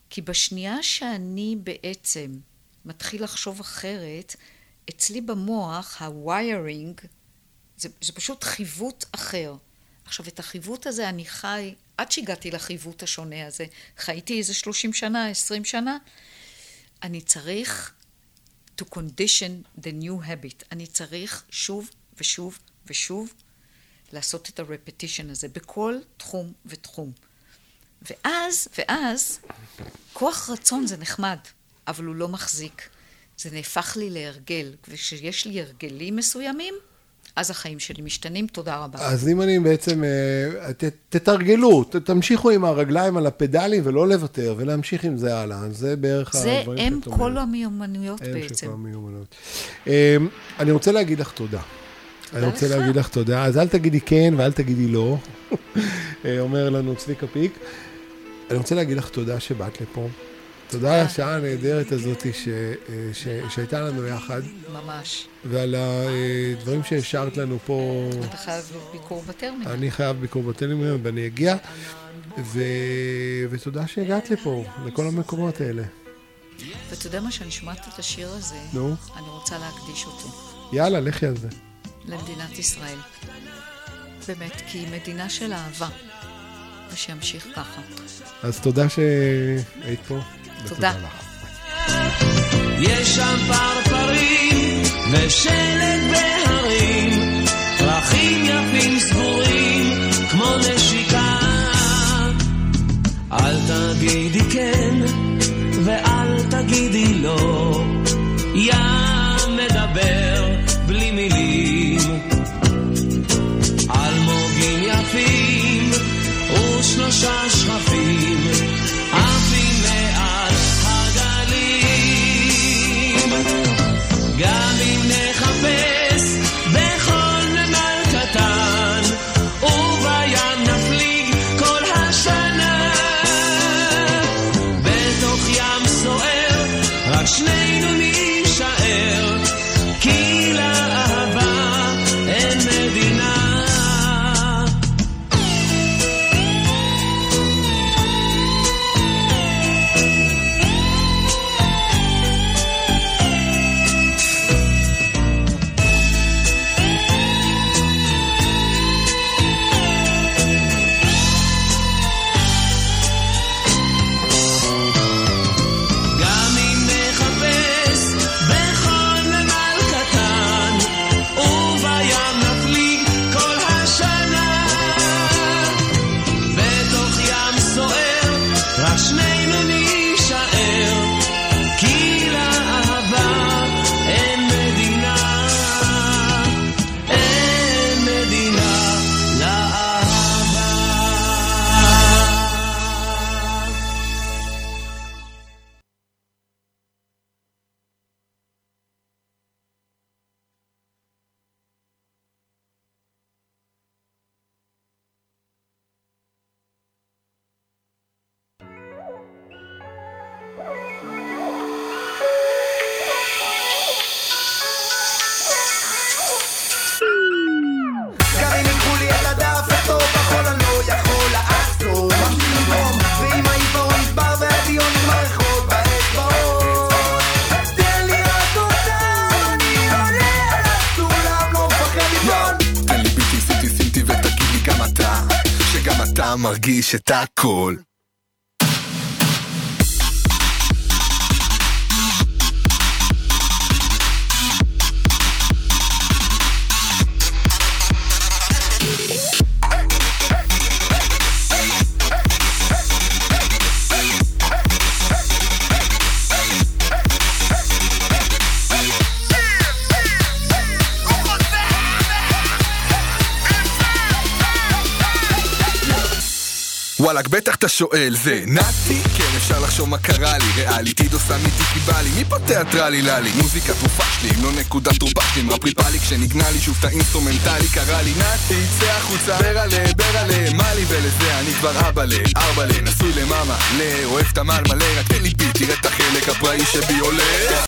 כי בשנייה שאני בעצם מתחיל לחשוב אחרת, אצלי במוח, הוויירינג, זה, זה פשוט חיווט אחר. עכשיו, את החיווט הזה אני חי, עד שהגעתי לחיווט השונה הזה, חייתי איזה שלושים שנה, עשרים שנה, אני צריך to condition the new habit. אני צריך שוב ושוב ושוב לעשות את הרפטישן הזה בכל תחום ותחום. ואז, ואז, כוח רצון זה נחמד, אבל הוא לא מחזיק. זה נהפך לי להרגל, וכשיש לי הרגלים מסוימים, אז החיים שלי משתנים. תודה רבה. אז אם אני בעצם, ת, תתרגלו, ת, תמשיכו עם הרגליים על הפדלים ולא לוותר, ולהמשיך עם זה הלאה. זה בערך זה הדברים הם שאת אומרת. כל המיומנויות הם בעצם. שכל המיומנויות. אני רוצה להגיד לך תודה. אני רוצה לך. להגיד לך תודה. אז אל תגידי כן ואל תגידי לא. אומר לנו צביקה פיק. אני רוצה להגיד לך תודה שבאת לפה. תודה על השעה הנהדרת הזאת ש, ש, שהייתה לנו יחד. ממש. ועל הדברים שהשארת לנו פה. אתה חייב ביקור בטרמינל. אני חייב ביקור בטרמינל ואני אגיע. ו... ותודה שהגעת לפה, לכל המקומות האלה. ואתה יודע מה, שאני שומעת את השיר הזה, נו. אני רוצה להקדיש אותו. יאללה, לכי על זה. למדינת ישראל. באמת, כי היא מדינה של אהבה. ושימשיך ככה. אז תודה שהיית פה. תודה. לך. יש שם פרפרים ושלג בהרים, פרחים יפים סגורים כמו נשיקה. אל תגידי כן ואל תגידי לא, ים מדבר בלי מילים, אלמוגים יפים ושלושה שרפים עפים מעל הגלים. גם אם נחפש בכל נמל קטן ובים נפליג כל השנה, בתוך ים סוער רק שנינו נשאר, כי לאהבה אין מדינה. מרגיש את הכל. וואלק, בטח אתה שואל, זה נאצי? כן, אפשר לחשוב מה קרה לי, ריאליטי דוסה מיתי קיבלי, מי פה תיאטרלי ללי? מוזיקה תרופה שלי, אם לא נקודה תרופה שלי, מרפלי פלי, כשנגנה לי שוב את האינסטרומנטלי, קרא לי נאצי, צא החוצה, ברלה, ברלה, מה לי ולזה, אני כבר אבא ל, ארבע ל, נשוי למאמה, ל, אוהב את המל מלא, רק תן לי בי, תראה את החלק הפראי שבי עולה.